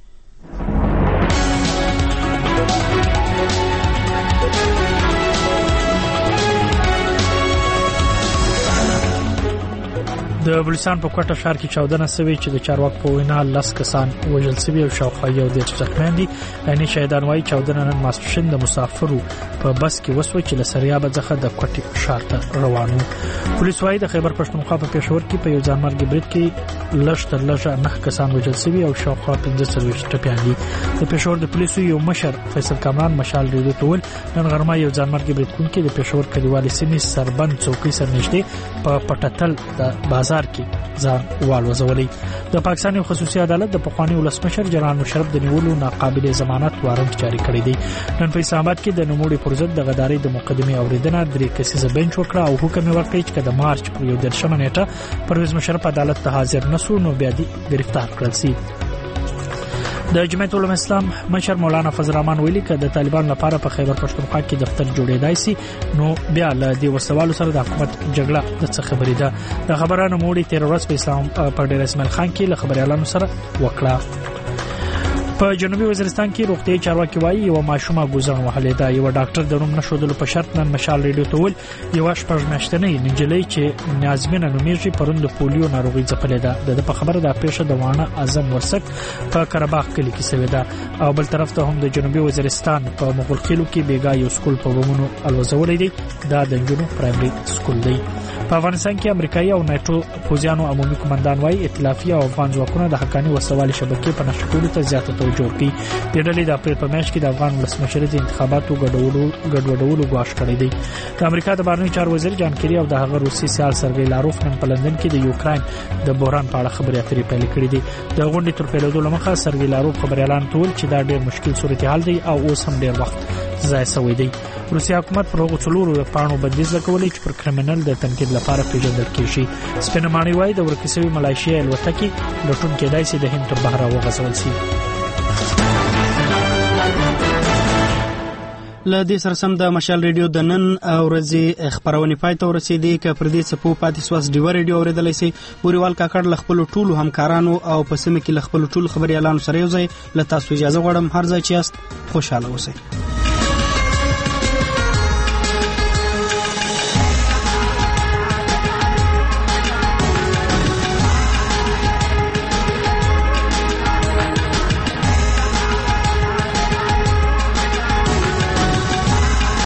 د بلوچستان په کوټه ښار کې چاودنه شوې چې د چارواکو په وینا 10 کسان وژل شوي او شاوخوا یو د ځخمن دي. یعنی شهیدان وايي چاودنه نن ماسپښین د مسافرو په بس کې وسوه چې له سریابه څخه د کوټه ښار ته روانو. پولیس وايي د خیبر پښتونخوا په پېښور کې په یو ځانمرګي برید کې لږ تر لږه 9 کسان وژل شوي او شاوخوا 15 ټپيان دي. د پېښور د پولیسو یو مشر فیصل کامران مشال ریډیو ته ویل نن غرمه یو ځانمرګي برید کوونکي د پېښور کلیوالي سیمې سربند چوکۍ سره نږدې په پټتل د بازار کې ځان والوزولي. د پاکستان یو خصوصي عدالت د پخوانی ولسمشر جنرال مشرف د نیولو ناقابل ضمانت وارنټ جاری کړی دی. نن په اسلام آباد کې د نوموړي پر ضد د غداري د مقدمې اوریدنه 3 کسیزه بنچ وکړه او حکم ورکړ چې د مارچ پر 11 نیټه پرویز مشرف عدالت ته حاضر نشو نو بیا دی گرفتار کړل شي. د جمعیت علماء اسلام مشر مولانا فضل الرحمن ویلي چې د طالبان لپاره په خیبر پښتونخوا کې دفتر جوړېدای شي نو بیا له دې وسوالو سره د حکومت جګړه د څه خبرې ده. د خبرانو موړي 13 ورځې په اسلام پر ډیر اسماعیل خان کې له خبريالانو سره وکړه. په جنوبي وزیرستان کې روغتي چارواکي وايي یو ماشومه ګوزن وهلې ده. یو ډاکټر د نوم نشودلو په شرط نن مشال ریډیو ته ویل یو شپږ میاشتنۍ نجلۍ چې نازمینه نومیږي پرون د پولیو ناروغي ځپلې ده. د په خبره د پیښه د وانه اعظم ورسک په کرباخ کلی کې شوې ده او بل طرف ته هم د جنوبي وزیرستان په مغولخیلو کې بیګا یو سکول په بمونو الوزولې دي. دا د جنوب پرایمري سکول دی. په افغانستان کې امریکایي او ناتو پوځیانو عمومي قومندان وايي ائتلافي او افغان ځواکونه د حقاني وسوالي شبکې په نشکولو ته زیاته توجه کوي. د ډلې د اپریل په میاشت کې د افغان ولسمشر د انتخاباتو ګډوډولو غواړي کړی دی. د امریکا د بهرنی چارو وزیر جان کیری او د هغه روسي سیال سرګی لاروف نن په لندن کې د یوکرين د بحران په اړه خبرې اترې پیل کړې دي. د غونډې تر پیلېدو لمخه سرګی لاروف خبري اعلان کول چې دا ډېر مشکل صورتحال دی او اوس هم ډېر وخت ضایع شوی دی. روسي حکومت پر هغو څلورو پاڼو بندیز لګولې چې پر کرمینل د تنقید لپاره پیژندل کیږي. سپینمانی وايي د ورکسوي ملایشیا الوتکې لټون کېدای شي د هند تر بحر وغځول شي. له دې سره سم د مشال ریډیو د نن ورځې خبرونه پای ته ورسېدې. که پر دې څپو پاتې سواس ډیو ریډیو اوریدلای شي. بوريوال کاکړ ل خپل ټولو همکارانو او په سیمه کې ل خپل ټولو خبري اعلان سره یو ځای ل تاسو اجازه غواړم هر ځای چې یاست خوشاله اوسئ.